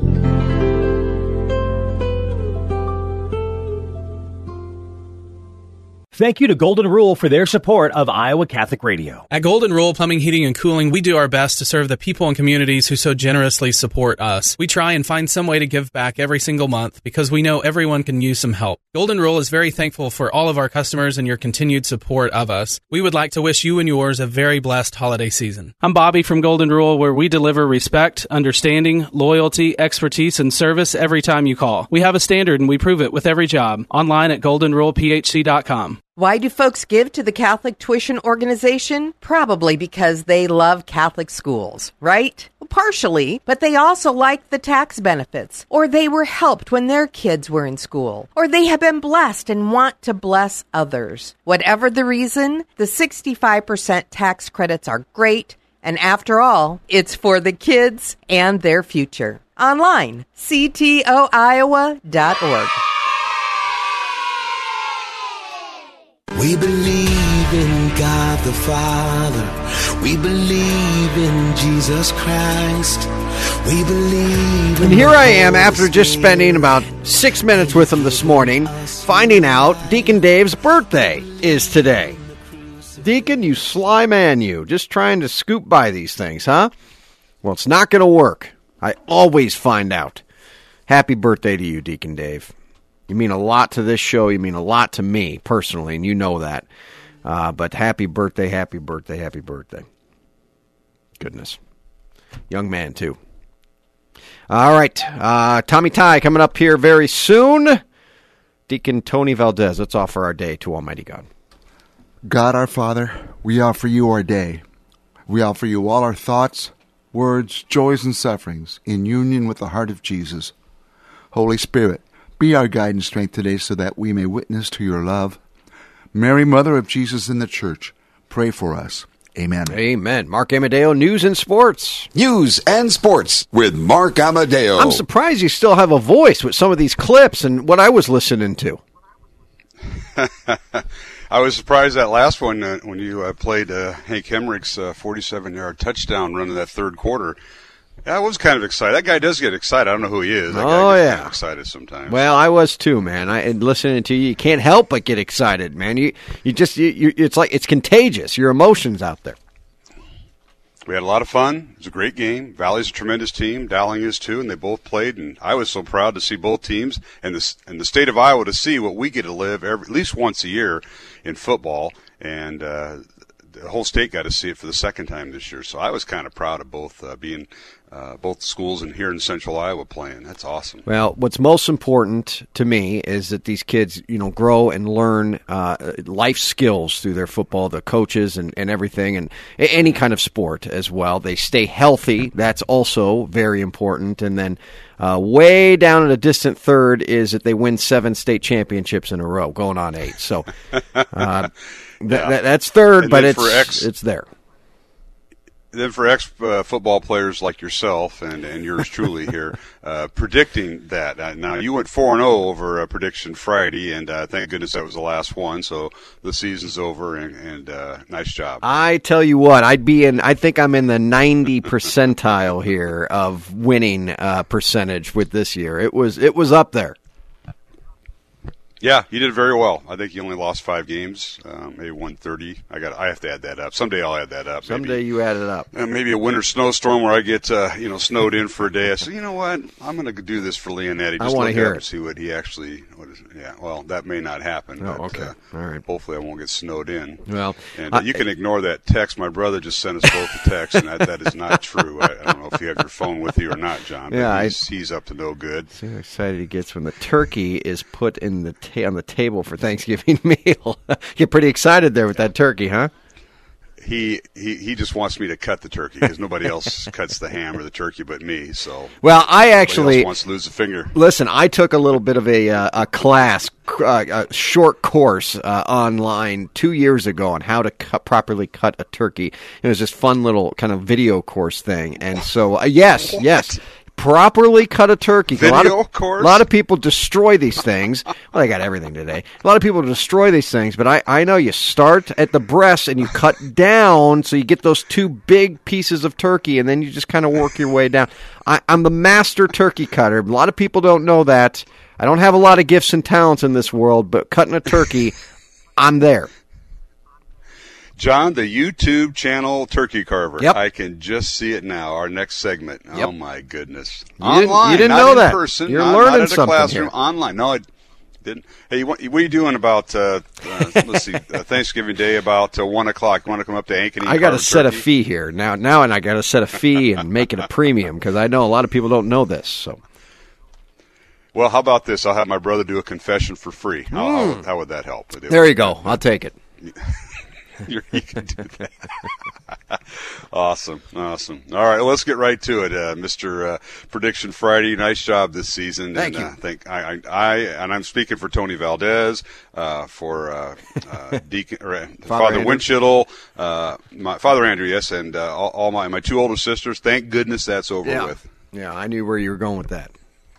Thank you to Golden Rule for their support of Iowa Catholic Radio. At Golden Rule Plumbing, Heating, and Cooling, we do our best to serve the people and communities who so generously support us. We try and find some way to give back every single month because we know everyone can use some help. Golden Rule is very thankful for all of our customers and your continued support of us. We would like to wish you and yours a very blessed holiday season. I'm Bobby from Golden Rule, where we deliver respect, understanding, loyalty, expertise, and service every time you call. We have a standard and we prove it with every job. Online at golden rule p h c dot com. Why do folks give to the Catholic Tuition Organization? Probably because they love Catholic schools, right? Well, partially, but they also like the tax benefits, or they were helped when their kids were in school, or they have been blessed and want to bless others. Whatever the reason, the sixty-five percent tax credits are great, and after all, it's for the kids and their future. Online, c t o iowa dot org. We believe in God the Father. We believe in Jesus Christ. We believe in And here I am, after just spending about six minutes with him this morning, finding out Deacon Dave's birthday is today. Deacon, you sly man, you. Just trying to scoop by these things, huh? Well, it's not going to work. I always find out. Happy birthday to you, Deacon Dave. You mean a lot to this show. You mean a lot to me, personally, and you know that. Uh, but happy birthday, happy birthday, happy birthday. Goodness. Young man, too. All right. Uh, Tommy Ty coming up here very soon. Deacon Tony Valdez, let's offer our day to Almighty God. God our Father, we offer you our day. We offer you all our thoughts, words, joys, and sufferings in union with the heart of Jesus. Holy Spirit, be our guide and strength today so that we may witness to your love. Mary, Mother of Jesus in the Church, pray for us. Amen. Amen. Mark Amadeo, News and Sports. News and Sports with Mark Amadeo. I'm surprised you still have a voice with some of these clips and what I was listening to. I was surprised that last one uh, when you uh, played uh, Hank Hemrick's uh, forty-seven-yard touchdown run in that third quarter. I was kind of excited. That guy does get excited. I don't know who he is. That oh, guy gets yeah. kind of excited sometimes. Well, I was too, man. I and listening to you, you can't help but get excited, man. You you just you, you it's like it's contagious. Your emotions out there. We had a lot of fun. It was a great game. Valley's a tremendous team. Dowling is too, and they both played. And I was so proud to see both teams and the and the state of Iowa to see what we get to live every, at least once a year in football. And uh, the whole state got to see it for the second time this year. So I was kind of proud of both uh, being uh, both schools and here in Central Iowa playing. That's awesome. Well, what's most important to me is that these kids, you know, grow and learn uh, life skills through their football, the coaches and, and everything, and any kind of sport as well. They stay healthy. That's also very important. And then uh, way down at a distant third is that they win seven state championships in a row, going on eight. So uh, th- yeah. th- that's third, and but it's ex- it's there. Then for ex-football uh, players like yourself and, and yours truly here, uh, predicting that. Uh, now, you went four and oh over a prediction Friday, and uh, thank goodness that was the last one, so the season's over, and, and uh, nice job. I tell you what, I'd be in, I think I'm in the ninety percentile here of winning uh, percentage with this year. It was it was up there. Yeah, you did very well. I think you only lost five games, um, maybe one thirty. I got. I have to add that up. Someday I'll add that up. Someday maybe, you add it up. Uh, maybe a winter snowstorm where I get uh, you know snowed in for a day. I said, you know what? I'm going to do this for Leonetti. Just I want to hear up it. And see what he actually. What is? Yeah. Well, that may not happen. Oh, but, okay. Uh, All right. Hopefully, I won't get snowed in. Well, and uh, I, you can ignore that text. My brother just sent us both a text, and that, that is not true. I, I don't know if you have your phone with you or not, John. But yeah, he's, I, he's up to no good. See how excited he gets when the turkey is put in the ta- on the table for Thanksgiving meal. Get pretty excited there with that turkey, huh? He, he he just wants me to cut the turkey because nobody else cuts the ham or the turkey but me. So well, I actually else wants to lose a finger. Listen, I took a little bit of a uh, a class, uh, a short course uh, online two years ago on how to cut, properly cut a turkey. It was this fun little kind of video course thing, and so uh, yes, what? yes. Properly cut a turkey. Video a lot of, course? A lot of people destroy these things. Well, they got everything today. A lot of people destroy these things, but I, I know you start at the breast and you cut down so you get those two big pieces of turkey, and then you just kind of work your way down. I, I'm the master turkey cutter. A lot of people don't know that. I don't have a lot of gifts and talents in this world, but cutting a turkey, I'm there. John, the YouTube channel Turkey Carver. Yep. I can just see it now. Our next segment. Yep. Oh, my goodness. You Online. Didn't, you didn't not know in that. person. You're not, learning not at a something classroom. here. Online. No, I didn't. Hey, what, what are you doing about, uh, uh, let's see, uh, Thanksgiving Day about uh, one o'clock? You want to come up to Ankeny? I got to set turkey? a fee here. Now, now and I got to set a fee and make it a premium because I know a lot of people don't know this. So. Well, how about this? I'll have my brother do a confession for free. How, Mm. how, how would that help? There you go. I'll take it. You're, you can do that. Awesome, awesome. All right, well, let's get right to it, uh, Mister Uh, Prediction Friday. Nice job this season. Thank and, you. Uh, think I, I, I, and I'm speaking for Tony Valdez, uh, for uh, uh, Deacon, or, uh, Father, Andrew. Winchittle, uh, my Father Andrew, yes, and uh, all, all my my two older sisters. Thank goodness that's over Yeah. with. Yeah, I knew where you were going with that.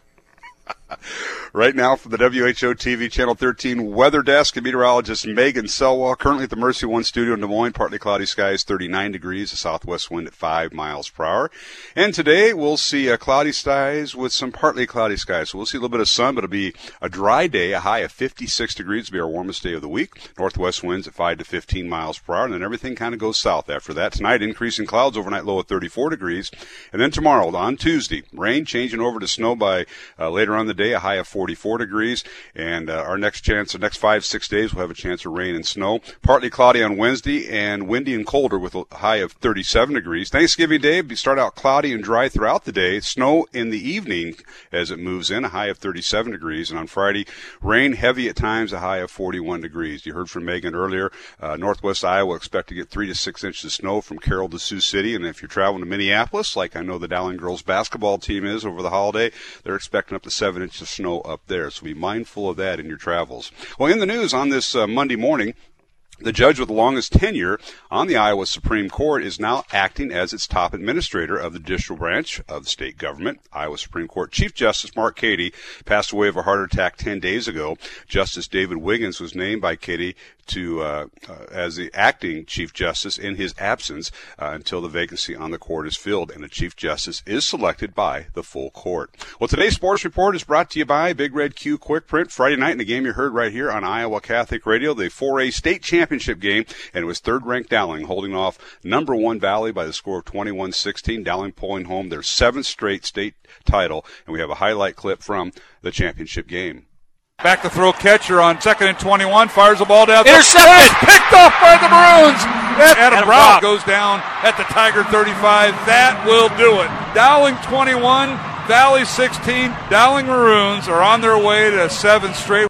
Right now from the W H O T V Channel thirteen Weather Desk, meteorologist Megan Selwell, currently at the Mercy One studio in Des Moines, partly cloudy skies, thirty-nine degrees, a southwest wind at five miles per hour. And today we'll see uh, cloudy skies with some partly cloudy skies. So we'll see a little bit of sun, but it'll be a dry day, a high of fifty-six degrees will be our warmest day of the week. Northwest winds at five to fifteen miles per hour, and then everything kind of goes south after that. Tonight, increasing clouds, overnight low of thirty-four degrees. And then tomorrow, on Tuesday, rain changing over to snow by uh, later on in the day, a high of forty-four degrees, and uh, our next chance, the next five, six days, we'll have a chance of rain and snow. Partly cloudy on Wednesday, and windy and colder with a high of thirty-seven degrees. Thanksgiving Day, we start out cloudy and dry throughout the day. Snow in the evening as it moves in, a high of thirty-seven degrees. And on Friday, rain heavy at times, a high of forty-one degrees. You heard from Megan earlier. Uh, Northwest Iowa expect to get three to six inches of snow from Carroll to Sioux City. And if you're traveling to Minneapolis, like I know the Dowling girls basketball team is over the holiday, they're expecting up to seven inches of snow up there. So be mindful of that in your travels. Well, in the news on this uh, Monday morning, the judge with the longest tenure on the Iowa Supreme Court is now acting as its top administrator of the judicial branch of the state government. Iowa Supreme Court Chief Justice Mark Cady passed away of a heart attack ten days ago. Justice David Wiggins was named by Cady to uh, uh, as the acting Chief Justice in his absence uh, until the vacancy on the court is filled, and the Chief Justice is selected by the full court. Well, today's sports report is brought to you by Big Red Q Quick Print. Friday night in the game you heard right here on Iowa Catholic Radio, the four A state championship game, and it was third-ranked Dowling holding off number one Valley by the score of twenty-one sixteen. Dowling pulling home their seventh straight state title, and we have a highlight clip from the championship game. Back to throw, catcher on second and twenty-one, fires the ball down. Intercepted! Picked off by the Maroons! Adam, Adam Brock goes down at the Tiger thirty-five. That will do it. Dowling twenty-one, Valley sixteen. Dowling Maroons are on their way to seven straight.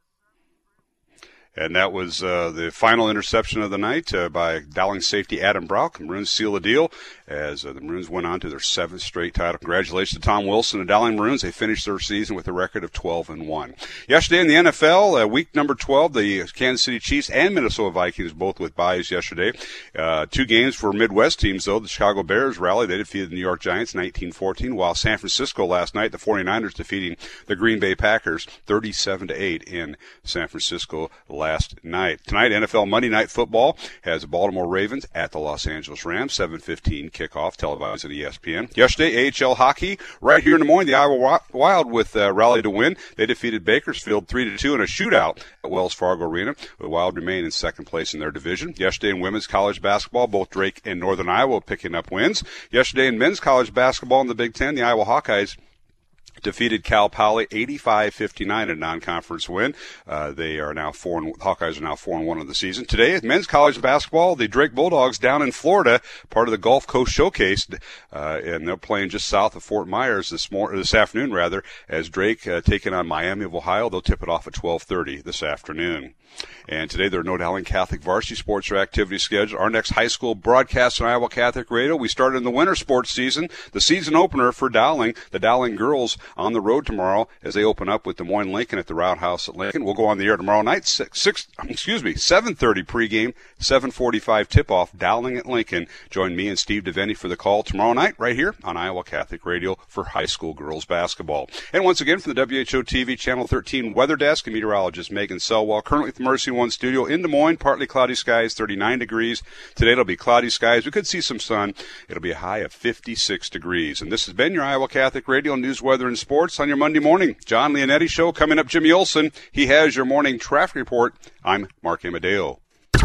And that was uh, the final interception of the night uh, by Dowling safety Adam Brock. Maroons seal the deal as uh, the Maroons went on to their seventh straight title. Congratulations to Tom Wilson and Dowling Maroons. They finished their season with a record of twelve and one. Yesterday in the N F L, uh, week number twelve, the Kansas City Chiefs and Minnesota Vikings both with byes yesterday. Uh, two games for Midwest teams, though. The Chicago Bears rallied. They defeated the New York Giants nineteen fourteen, while San Francisco last night, the 49ers defeating the Green Bay Packers thirty-seven to eight in San Francisco last night. Tonight, N F L Monday Night Football has the Baltimore Ravens at the Los Angeles Rams, seven fifteen kickoff, televised at E S P N. Yesterday, A H L hockey, right here in Des Moines, the Iowa Wild with uh, rally to win. They defeated Bakersfield three to two in a shootout at Wells Fargo Arena. The Wild remain in second place in their division. Yesterday in women's college basketball, both Drake and Northern Iowa picking up wins. Yesterday in men's college basketball in the Big Ten, the Iowa Hawkeyes defeated Cal Poly eighty-five fifty-nine in a non-conference win. Uh, they are now four and Hawkeyes are now four and one of the season. Today, men's college basketball, the Drake Bulldogs down in Florida, part of the Gulf Coast Showcase, uh, and they're playing just south of Fort Myers this morning, this afternoon rather, as Drake uh, taking on Miami of Ohio. They'll tip it off at twelve thirty this afternoon. And today there are no Dowling Catholic varsity sports or activity scheduled. Our next high school broadcast on Iowa Catholic Radio. We started in the winter sports season. The season opener for Dowling, the Dowling girls on the road tomorrow as they open up with Des Moines Lincoln at the Roundhouse at Lincoln. We'll go on the air tomorrow night, six, six excuse me, seven thirty pregame, seven forty-five tip-off, Dowling at Lincoln. Join me and Steve DeVenny for the call tomorrow night right here on Iowa Catholic Radio for high school girls basketball. And once again from the W H O T V Channel thirteen Weather Desk, meteorologist Megan Selwell, currently at the Mercy One studio in Des Moines, partly cloudy skies, thirty-nine degrees. Today it'll be cloudy skies. We could see some sun. It'll be a high of fifty-six degrees. And this has been your Iowa Catholic Radio News, Weather, and Sports on your Monday morning. John Leonetti Show. Coming up, Jimmy Olsen. He has your morning traffic report. I'm Mark Amadeo.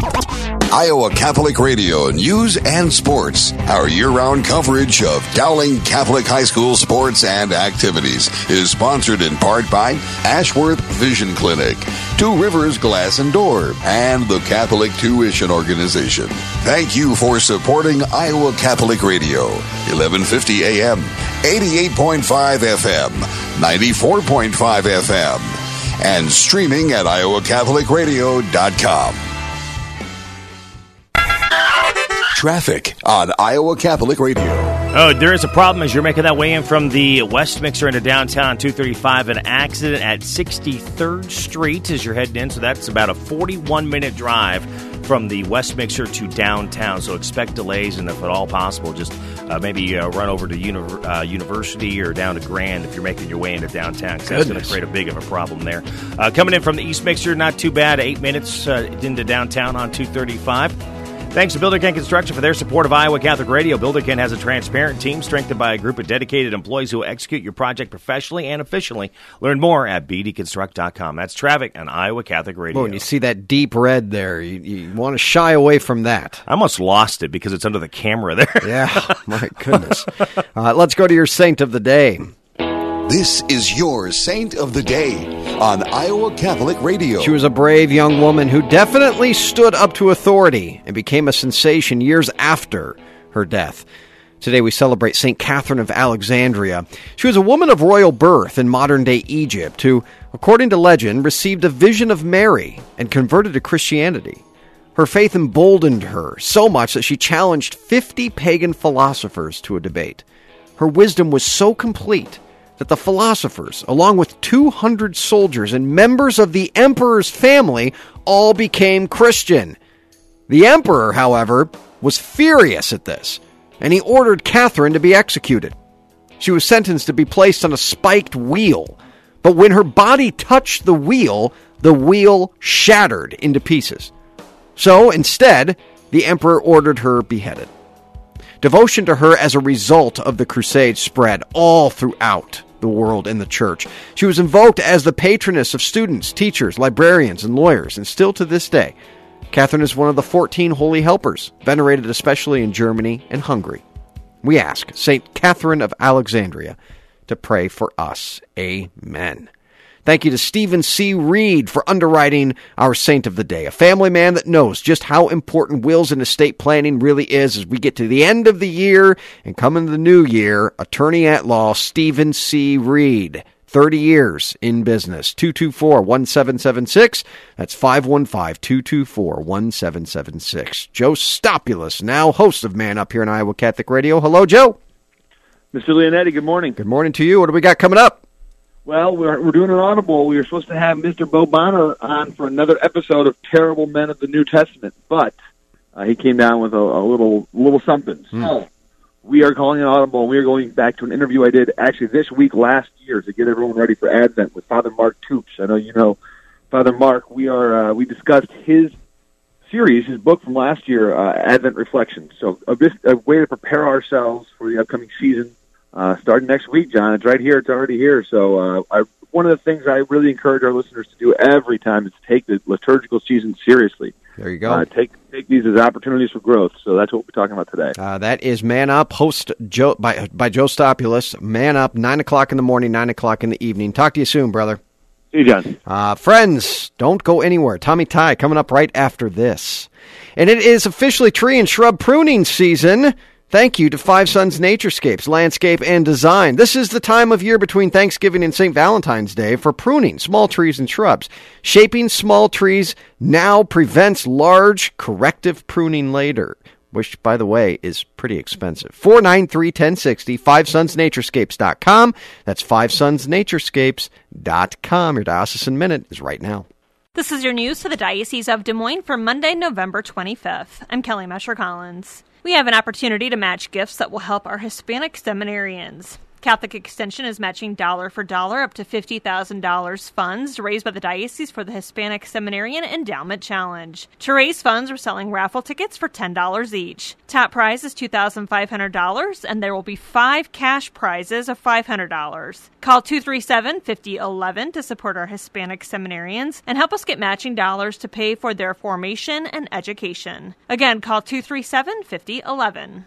Iowa Catholic Radio News and Sports. Our year-round coverage of Dowling Catholic High School sports and activities is sponsored in part by Ashworth Vision Clinic, Two Rivers Glass and Door, and the Catholic Tuition Organization. Thank you for supporting Iowa Catholic Radio, eleven fifty A M eighty-eight point five F M, ninety-four point five F M, and streaming at iowa catholic radio dot com. Traffic on Iowa Catholic Radio. Oh, there is a problem as you're making that way in from the West Mixer into downtown two thirty-five. An accident at sixty-third Street as you're heading in, so that's about a forty-one minute drive from the West Mixer to downtown. So expect delays, and if at all possible, just uh, maybe uh, run over to uni- uh, University or down to Grand if you're making your way into downtown, because that's going to create a big of a problem there. Uh, coming in from the East Mixer, not too bad, eight minutes uh, into downtown on two thirty-five. Thanks to Builder Ken Construction for their support of Iowa Catholic Radio. Builder Ken has a transparent team strengthened by a group of dedicated employees who will execute your project professionally and efficiently. Learn more at b d construct dot com. That's traffic on Iowa Catholic Radio. Boy, when you see that deep red there, you, you want to shy away from that. I almost lost it because it's under the camera there. Yeah, my goodness. Uh, let's go to your saint of the day. This is your Saint of the Day on Iowa Catholic Radio. She was a brave young woman who definitely stood up to authority and became a sensation years after her death. Today we celebrate Saint Catherine of Alexandria. She was a woman of royal birth in modern-day Egypt who, according to legend, received a vision of Mary and converted to Christianity. Her faith emboldened her so much that she challenged fifty pagan philosophers to a debate. Her wisdom was so complete that the philosophers, along with two hundred soldiers and members of the emperor's family, all became Christian. The emperor, however, was furious at this, and he ordered Catherine to be executed. She was sentenced to be placed on a spiked wheel, but when her body touched the wheel, the wheel shattered into pieces. So, instead, the emperor ordered her beheaded. Devotion to her as a result of the Crusades spread all throughout the world in the church. She was invoked as the patroness of students, teachers, librarians, and lawyers, and still to this day, Catherine is one of the fourteen holy helpers, venerated especially in Germany and Hungary. We ask Saint Catherine of Alexandria to pray for us. Amen. Thank you to Stephen C. Reed for underwriting our Saint of the Day, a family man that knows just how important wills and estate planning really is as we get to the end of the year and come into the new year. Attorney at law, Stephen C. Reed, thirty years in business. two two four, one seven seven six. That's five one five, two two four, one seven seven six. Joe Stopulus, now host of Man Up here on Iowa Catholic Radio. Hello, Joe. Mister Leonetti, good morning. Good morning to you. What do we got coming up? Well, we're we're doing an audible. We were supposed to have Mister Bo Bonner on for another episode of Terrible Men of the New Testament, but uh, he came down with a, a little little something. Mm. So we are calling an audible, and we are going back to an interview I did actually this week last year to get everyone ready for Advent with Father Mark Toops. I know you know Father Mark. We are uh, we discussed his series, his book from last year, uh, Advent Reflections. So a, bit, a way to prepare ourselves for the upcoming season. Uh, starting next week, John. It's right here. It's already here. So uh, I, one of the things I really encourage our listeners to do every time is to take the liturgical season seriously. There you go. Uh, take take these as opportunities for growth. So that's what we're talking about today. Uh, that is Man Up, host Joe, by, by Joe Stopulus. Man Up, nine o'clock in the morning, nine o'clock in the evening. Talk to you soon, brother. See you, John. Uh, friends, don't go anywhere. Tommy Ty coming up right after this. And it is officially tree and shrub pruning season. Thank you to Five Sons Naturescapes, Landscape and Design. This is the time of year between Thanksgiving and Saint Valentine's Day for pruning small trees and shrubs. Shaping small trees now prevents large corrective pruning later, which, by the way, is pretty expensive. four nine three, one oh six oh, five sons naturescapes dot com. That's five sons naturescapes dot com. Your Diocesan Minute is right now. This is your news for the Diocese of Des Moines for Monday, November twenty-fifth. I'm Kelly Mesher-Collins. We have an opportunity to match gifts that will help our Hispanic seminarians. Catholic Extension is matching dollar for dollar up to fifty thousand dollars funds raised by the Diocese for the Hispanic Seminarian Endowment Challenge. To raise funds, we're selling raffle tickets for ten dollars each. Top prize is two thousand five hundred dollars, and there will be five cash prizes of five hundred dollars. Call two three seven, five oh one one to support our Hispanic seminarians and help us get matching dollars to pay for their formation and education. Again, call two three seven, five oh one one.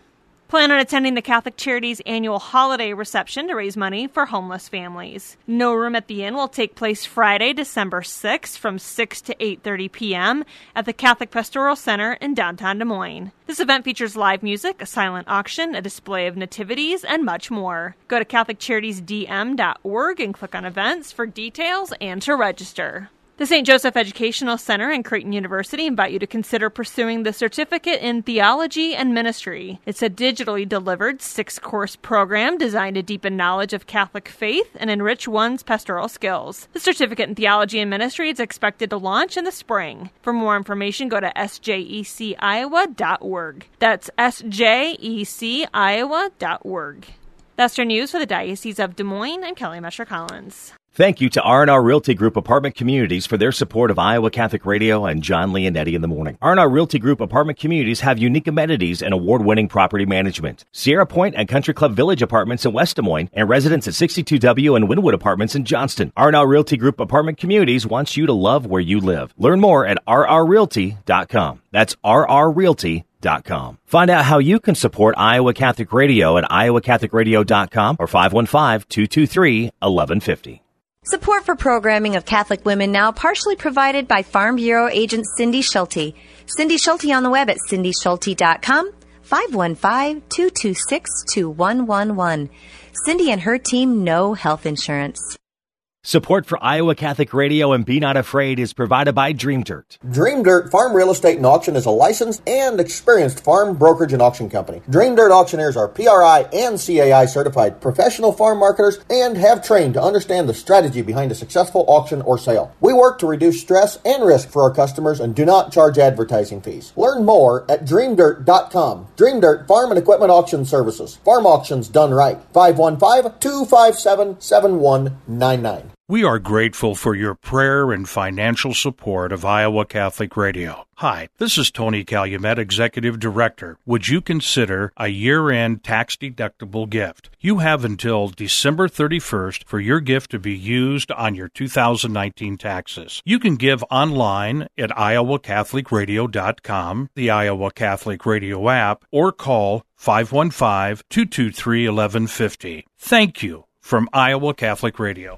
Plan on attending the Catholic Charities annual holiday reception to raise money for homeless families. No Room at the Inn will take place Friday, December sixth from six to eight thirty p.m. at the Catholic Pastoral Center in downtown Des Moines. This event features live music, a silent auction, a display of nativities, and much more. Go to catholic charities d m dot org and click on events for details and to register. The Saint Joseph Educational Center and Creighton University invite you to consider pursuing the Certificate in Theology and Ministry. It's a digitally delivered six-course program designed to deepen knowledge of Catholic faith and enrich one's pastoral skills. The Certificate in Theology and Ministry is expected to launch in the spring. For more information, go to s j e c iowa dot org. That's s j e c iowa dot org. That's your news for the Diocese of Des Moines. I'm Kelly Mescher-Collins. Thank you to R and R Realty Group Apartment Communities for their support of Iowa Catholic Radio and John Leonetti in the morning. R and R Realty Group Apartment Communities have unique amenities and award-winning property management. Sierra Point and Country Club Village Apartments in West Des Moines and residents at sixty-two W and Wynwood Apartments in Johnston. R and R Realty Group Apartment Communities wants you to love where you live. Learn more at r r realty dot com. That's r r realty dot com. Find out how you can support Iowa Catholic Radio at iowa catholic radio dot com or five one five, two two three, one one five zero. Support for programming of Catholic Women Now partially provided by Farm Bureau agent Cindy Schulte. Cindy Schulte on the web at cindy schulte dot com, five one five, two two six, two one one one. Cindy and her team know health insurance. Support for Iowa Catholic Radio and Be Not Afraid is provided by Dream Dirt. Dream Dirt Farm Real Estate and Auction is a licensed and experienced farm brokerage and auction company. Dream Dirt auctioneers are P R I and C A I certified professional farm marketers and have trained to understand the strategy behind a successful auction or sale. We work to reduce stress and risk for our customers and do not charge advertising fees. Learn more at dream dirt dot com. Dream Dirt Farm and Equipment Auction Services. Farm auctions done right. five one five, two five seven, seven one nine nine. We are grateful for your prayer and financial support of Iowa Catholic Radio. Hi, this is Tony Calumet, Executive Director. Would you consider a year-end tax-deductible gift? You have until December thirty-first for your gift to be used on your two thousand nineteen taxes. You can give online at iowa catholic radio dot com, the Iowa Catholic Radio app, or call five one five, two two three, one one five zero. Thank you from Iowa Catholic Radio.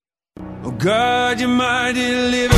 Oh God, you're my deliverer.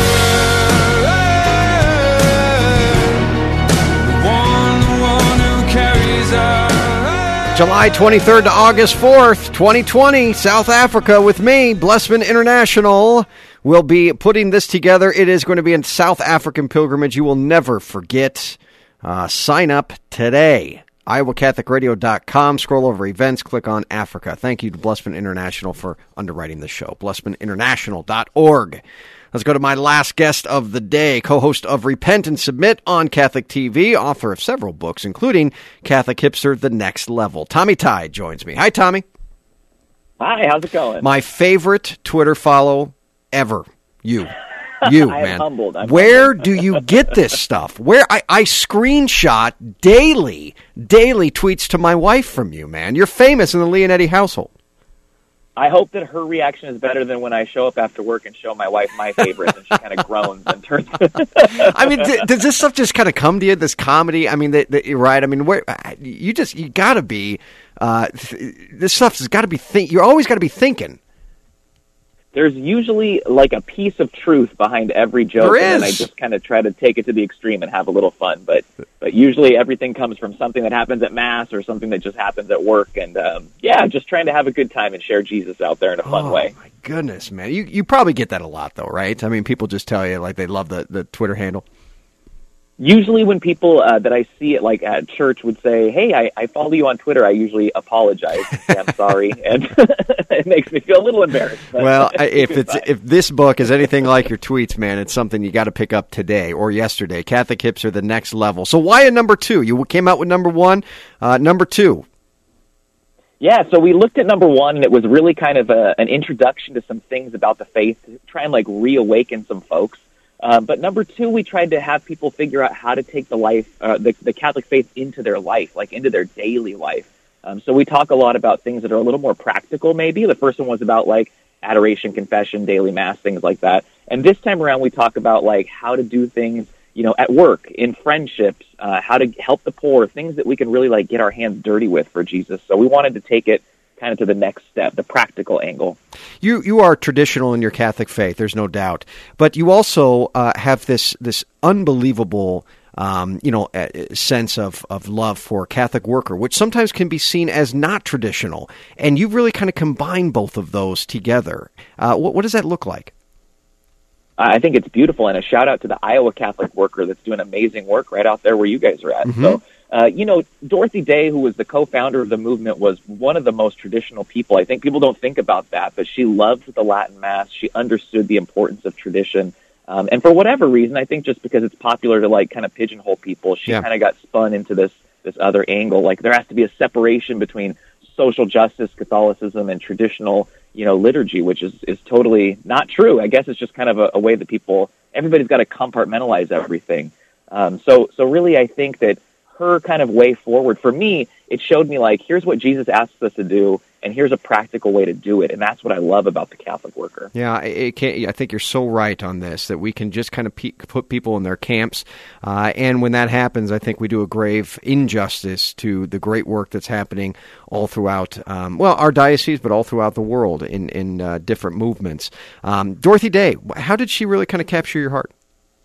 The one, the one who carries our... July twenty-third to August fourth, twenty twenty, South Africa with me, Blessman International. We'll be putting this together. It is going to be a South African pilgrimage you will never forget. Uh, sign up today. iowa catholic radio dot com. Scroll over events, click on Africa. Thank you to Blessman International for underwriting the show. blessman international dot org. Let's go to my last guest of the day, co-host of Repent and Submit on Catholic T V, author of several books, including Catholic Hipster, The Next Level. Tommy Tide joins me. Hi, Tommy. Hi, how's it going? My favorite Twitter follow ever. You. You, I am man. humbled. I'm Where humbled. do you get this stuff? Where I, I screenshot daily, daily tweets to my wife from you, man. You're famous in the Leonetti household. I hope that her reaction is better than when I show up after work and show my wife my favorites, and she kind of groans and turns. I mean, th- does this stuff just kind of come to you? This comedy? I mean, the, the, right? I mean, where you just you got to be. Uh, th- this stuff has got to be. Think. You're always got to be thinking. There's usually like a piece of truth behind every joke, There is. and then I just kind of try to take it to the extreme and have a little fun. But but usually everything comes from something that happens at Mass or something that just happens at work, and um, yeah, just trying to have a good time and share Jesus out there in a fun oh, way. My goodness, man, you you probably get that a lot, though, right? I mean, people just tell you like they love the, the Twitter handle. Usually when people uh, that I see it like at church would say, hey, I, I follow you on Twitter, I usually apologize. Say, I'm sorry. And it makes me feel a little embarrassed. Well, if it's if this book is anything like your tweets, man, it's something you got to pick up today or yesterday. Catholic Hipster, The Next Level. So why a number two? You came out with number one. Uh, number two. Yeah, so we looked at number one, and it was really kind of a, an introduction to some things about the faith, to try and like reawaken some folks. Uh, but number two, we tried to have people figure out how to take the life, uh, the, the Catholic faith into their life, like into their daily life. Um, so we talk a lot about things that are a little more practical, maybe. The first one was about like adoration, confession, daily Mass, things like that. And this time around, we talk about like how to do things you know, at work, in friendships, uh, how to help the poor, things that we can really like get our hands dirty with for Jesus. So we wanted to take it kind of to the next step, the practical angle. You you are traditional in your Catholic faith, there's no doubt, but you also uh, have this this unbelievable um, you know uh, sense of of love for Catholic worker, which sometimes can be seen as not traditional, and you've really kind of combined both of those together. Uh, what, what does that look like? I think it's beautiful, and a shout out to the Iowa Catholic worker that's doing amazing work right out there where you guys are at. Mm-hmm. So. Uh, you know, Dorothy Day, who was the co-founder of the movement, was one of the most traditional people. I think people don't think about that, but she loved the Latin Mass. She understood the importance of tradition. Um, and for whatever reason, I think just because it's popular to, like, kind of pigeonhole people, she yeah. kind of got spun into this, this other angle. Like, there has to be a separation between social justice, Catholicism, and traditional, you know, liturgy, which is, is totally not true. I guess it's just kind of a, a way that people, everybody's got to compartmentalize everything. Um, so, so really, I think that her kind of way forward, for me, it showed me, like, here's what Jesus asks us to do, and here's a practical way to do it. And that's what I love about the Catholic worker. Yeah, it can't, I think you're so right on this, that we can just kind of pe- put people in their camps. Uh, and when that happens, I think we do a grave injustice to the great work that's happening all throughout, um, well, our diocese, but all throughout the world in, in uh, different movements. Um, Dorothy Day, how did she really kind of capture your heart?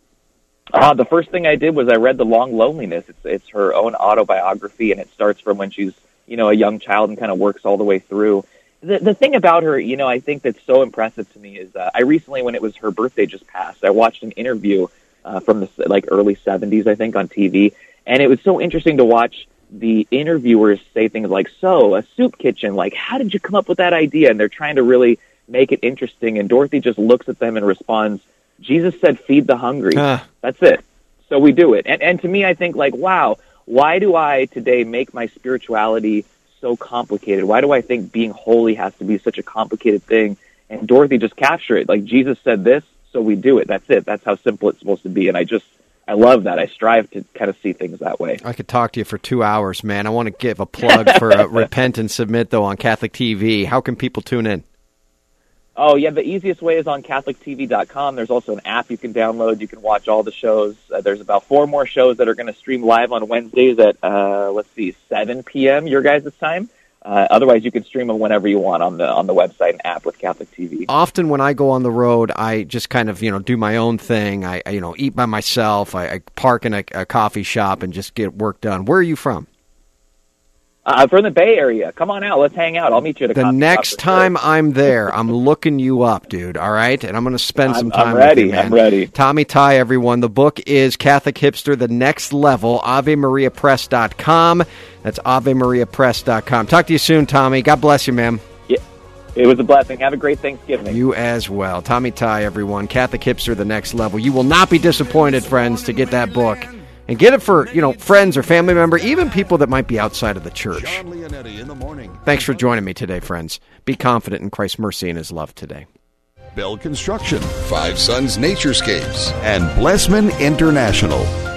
Uh, the first thing I did was I read The Long Loneliness. It's it's her own autobiography, and it starts from when she's, you know, a young child and kind of works all the way through. The the thing about her, you know, I think that's so impressive to me is uh, I recently, when it was her birthday just passed, I watched an interview uh, from the like early seventies, I think, on T V, and it was so interesting to watch the interviewers say things like, "So, a soup kitchen, like, how did you come up with that idea?" And they're trying to really make it interesting, and Dorothy just looks at them and responds, Jesus said, feed the hungry. Uh. That's it. So we do it. And, and to me, I think, like, wow, why do I today make my spirituality so complicated? Why do I think being holy has to be such a complicated thing? And Dorothy just captured it. Like, Jesus said this, so we do it. That's it. That's how simple it's supposed to be. And I just, I love that. I strive to kind of see things that way. I could talk to you for two hours, man. I want to give a plug for uh, Repent and Submit, though, on Catholic T V. How can people tune in? Oh, yeah, the easiest way is on Catholic T V dot com. There's also an app you can download. You can watch all the shows. Uh, there's about four more shows that are going to stream live on Wednesdays at, uh, let's see, seven p.m. your guys' time. Uh, otherwise, you can stream them whenever you want on the on the website and app with Catholic T V. Often when I go on the road, I just kind of, you know, do my own thing. I, I you know, eat by myself. I, I park in a, a coffee shop and just get work done. Where are you from? Uh, from the Bay Area. Come on out. Let's hang out. I'll meet you at a The coffee next shop time sure. I'm there, I'm looking you up, dude, all right? And I'm going to spend some I'm, time I'm ready. with you, man. I'm ready. Tommy Tighe, everyone. The book is Catholic Hipster, The Next Level, Ave Maria Press dot com. That's Ave Maria Press dot com. Talk to you soon, Tommy. God bless you, man. Yeah, it was a blessing. Have a great Thanksgiving. You as well. Tommy Tighe, everyone. Catholic Hipster, The Next Level. You will not be disappointed, friends, to get that book. And get it for, you know, friends or family member, even people that might be outside of the church. John Leonetti in the morning. Thanks for joining me today, friends. Be confident in Christ's mercy and His love today. Bell Construction, Five Sons Naturescapes, and Blessman International.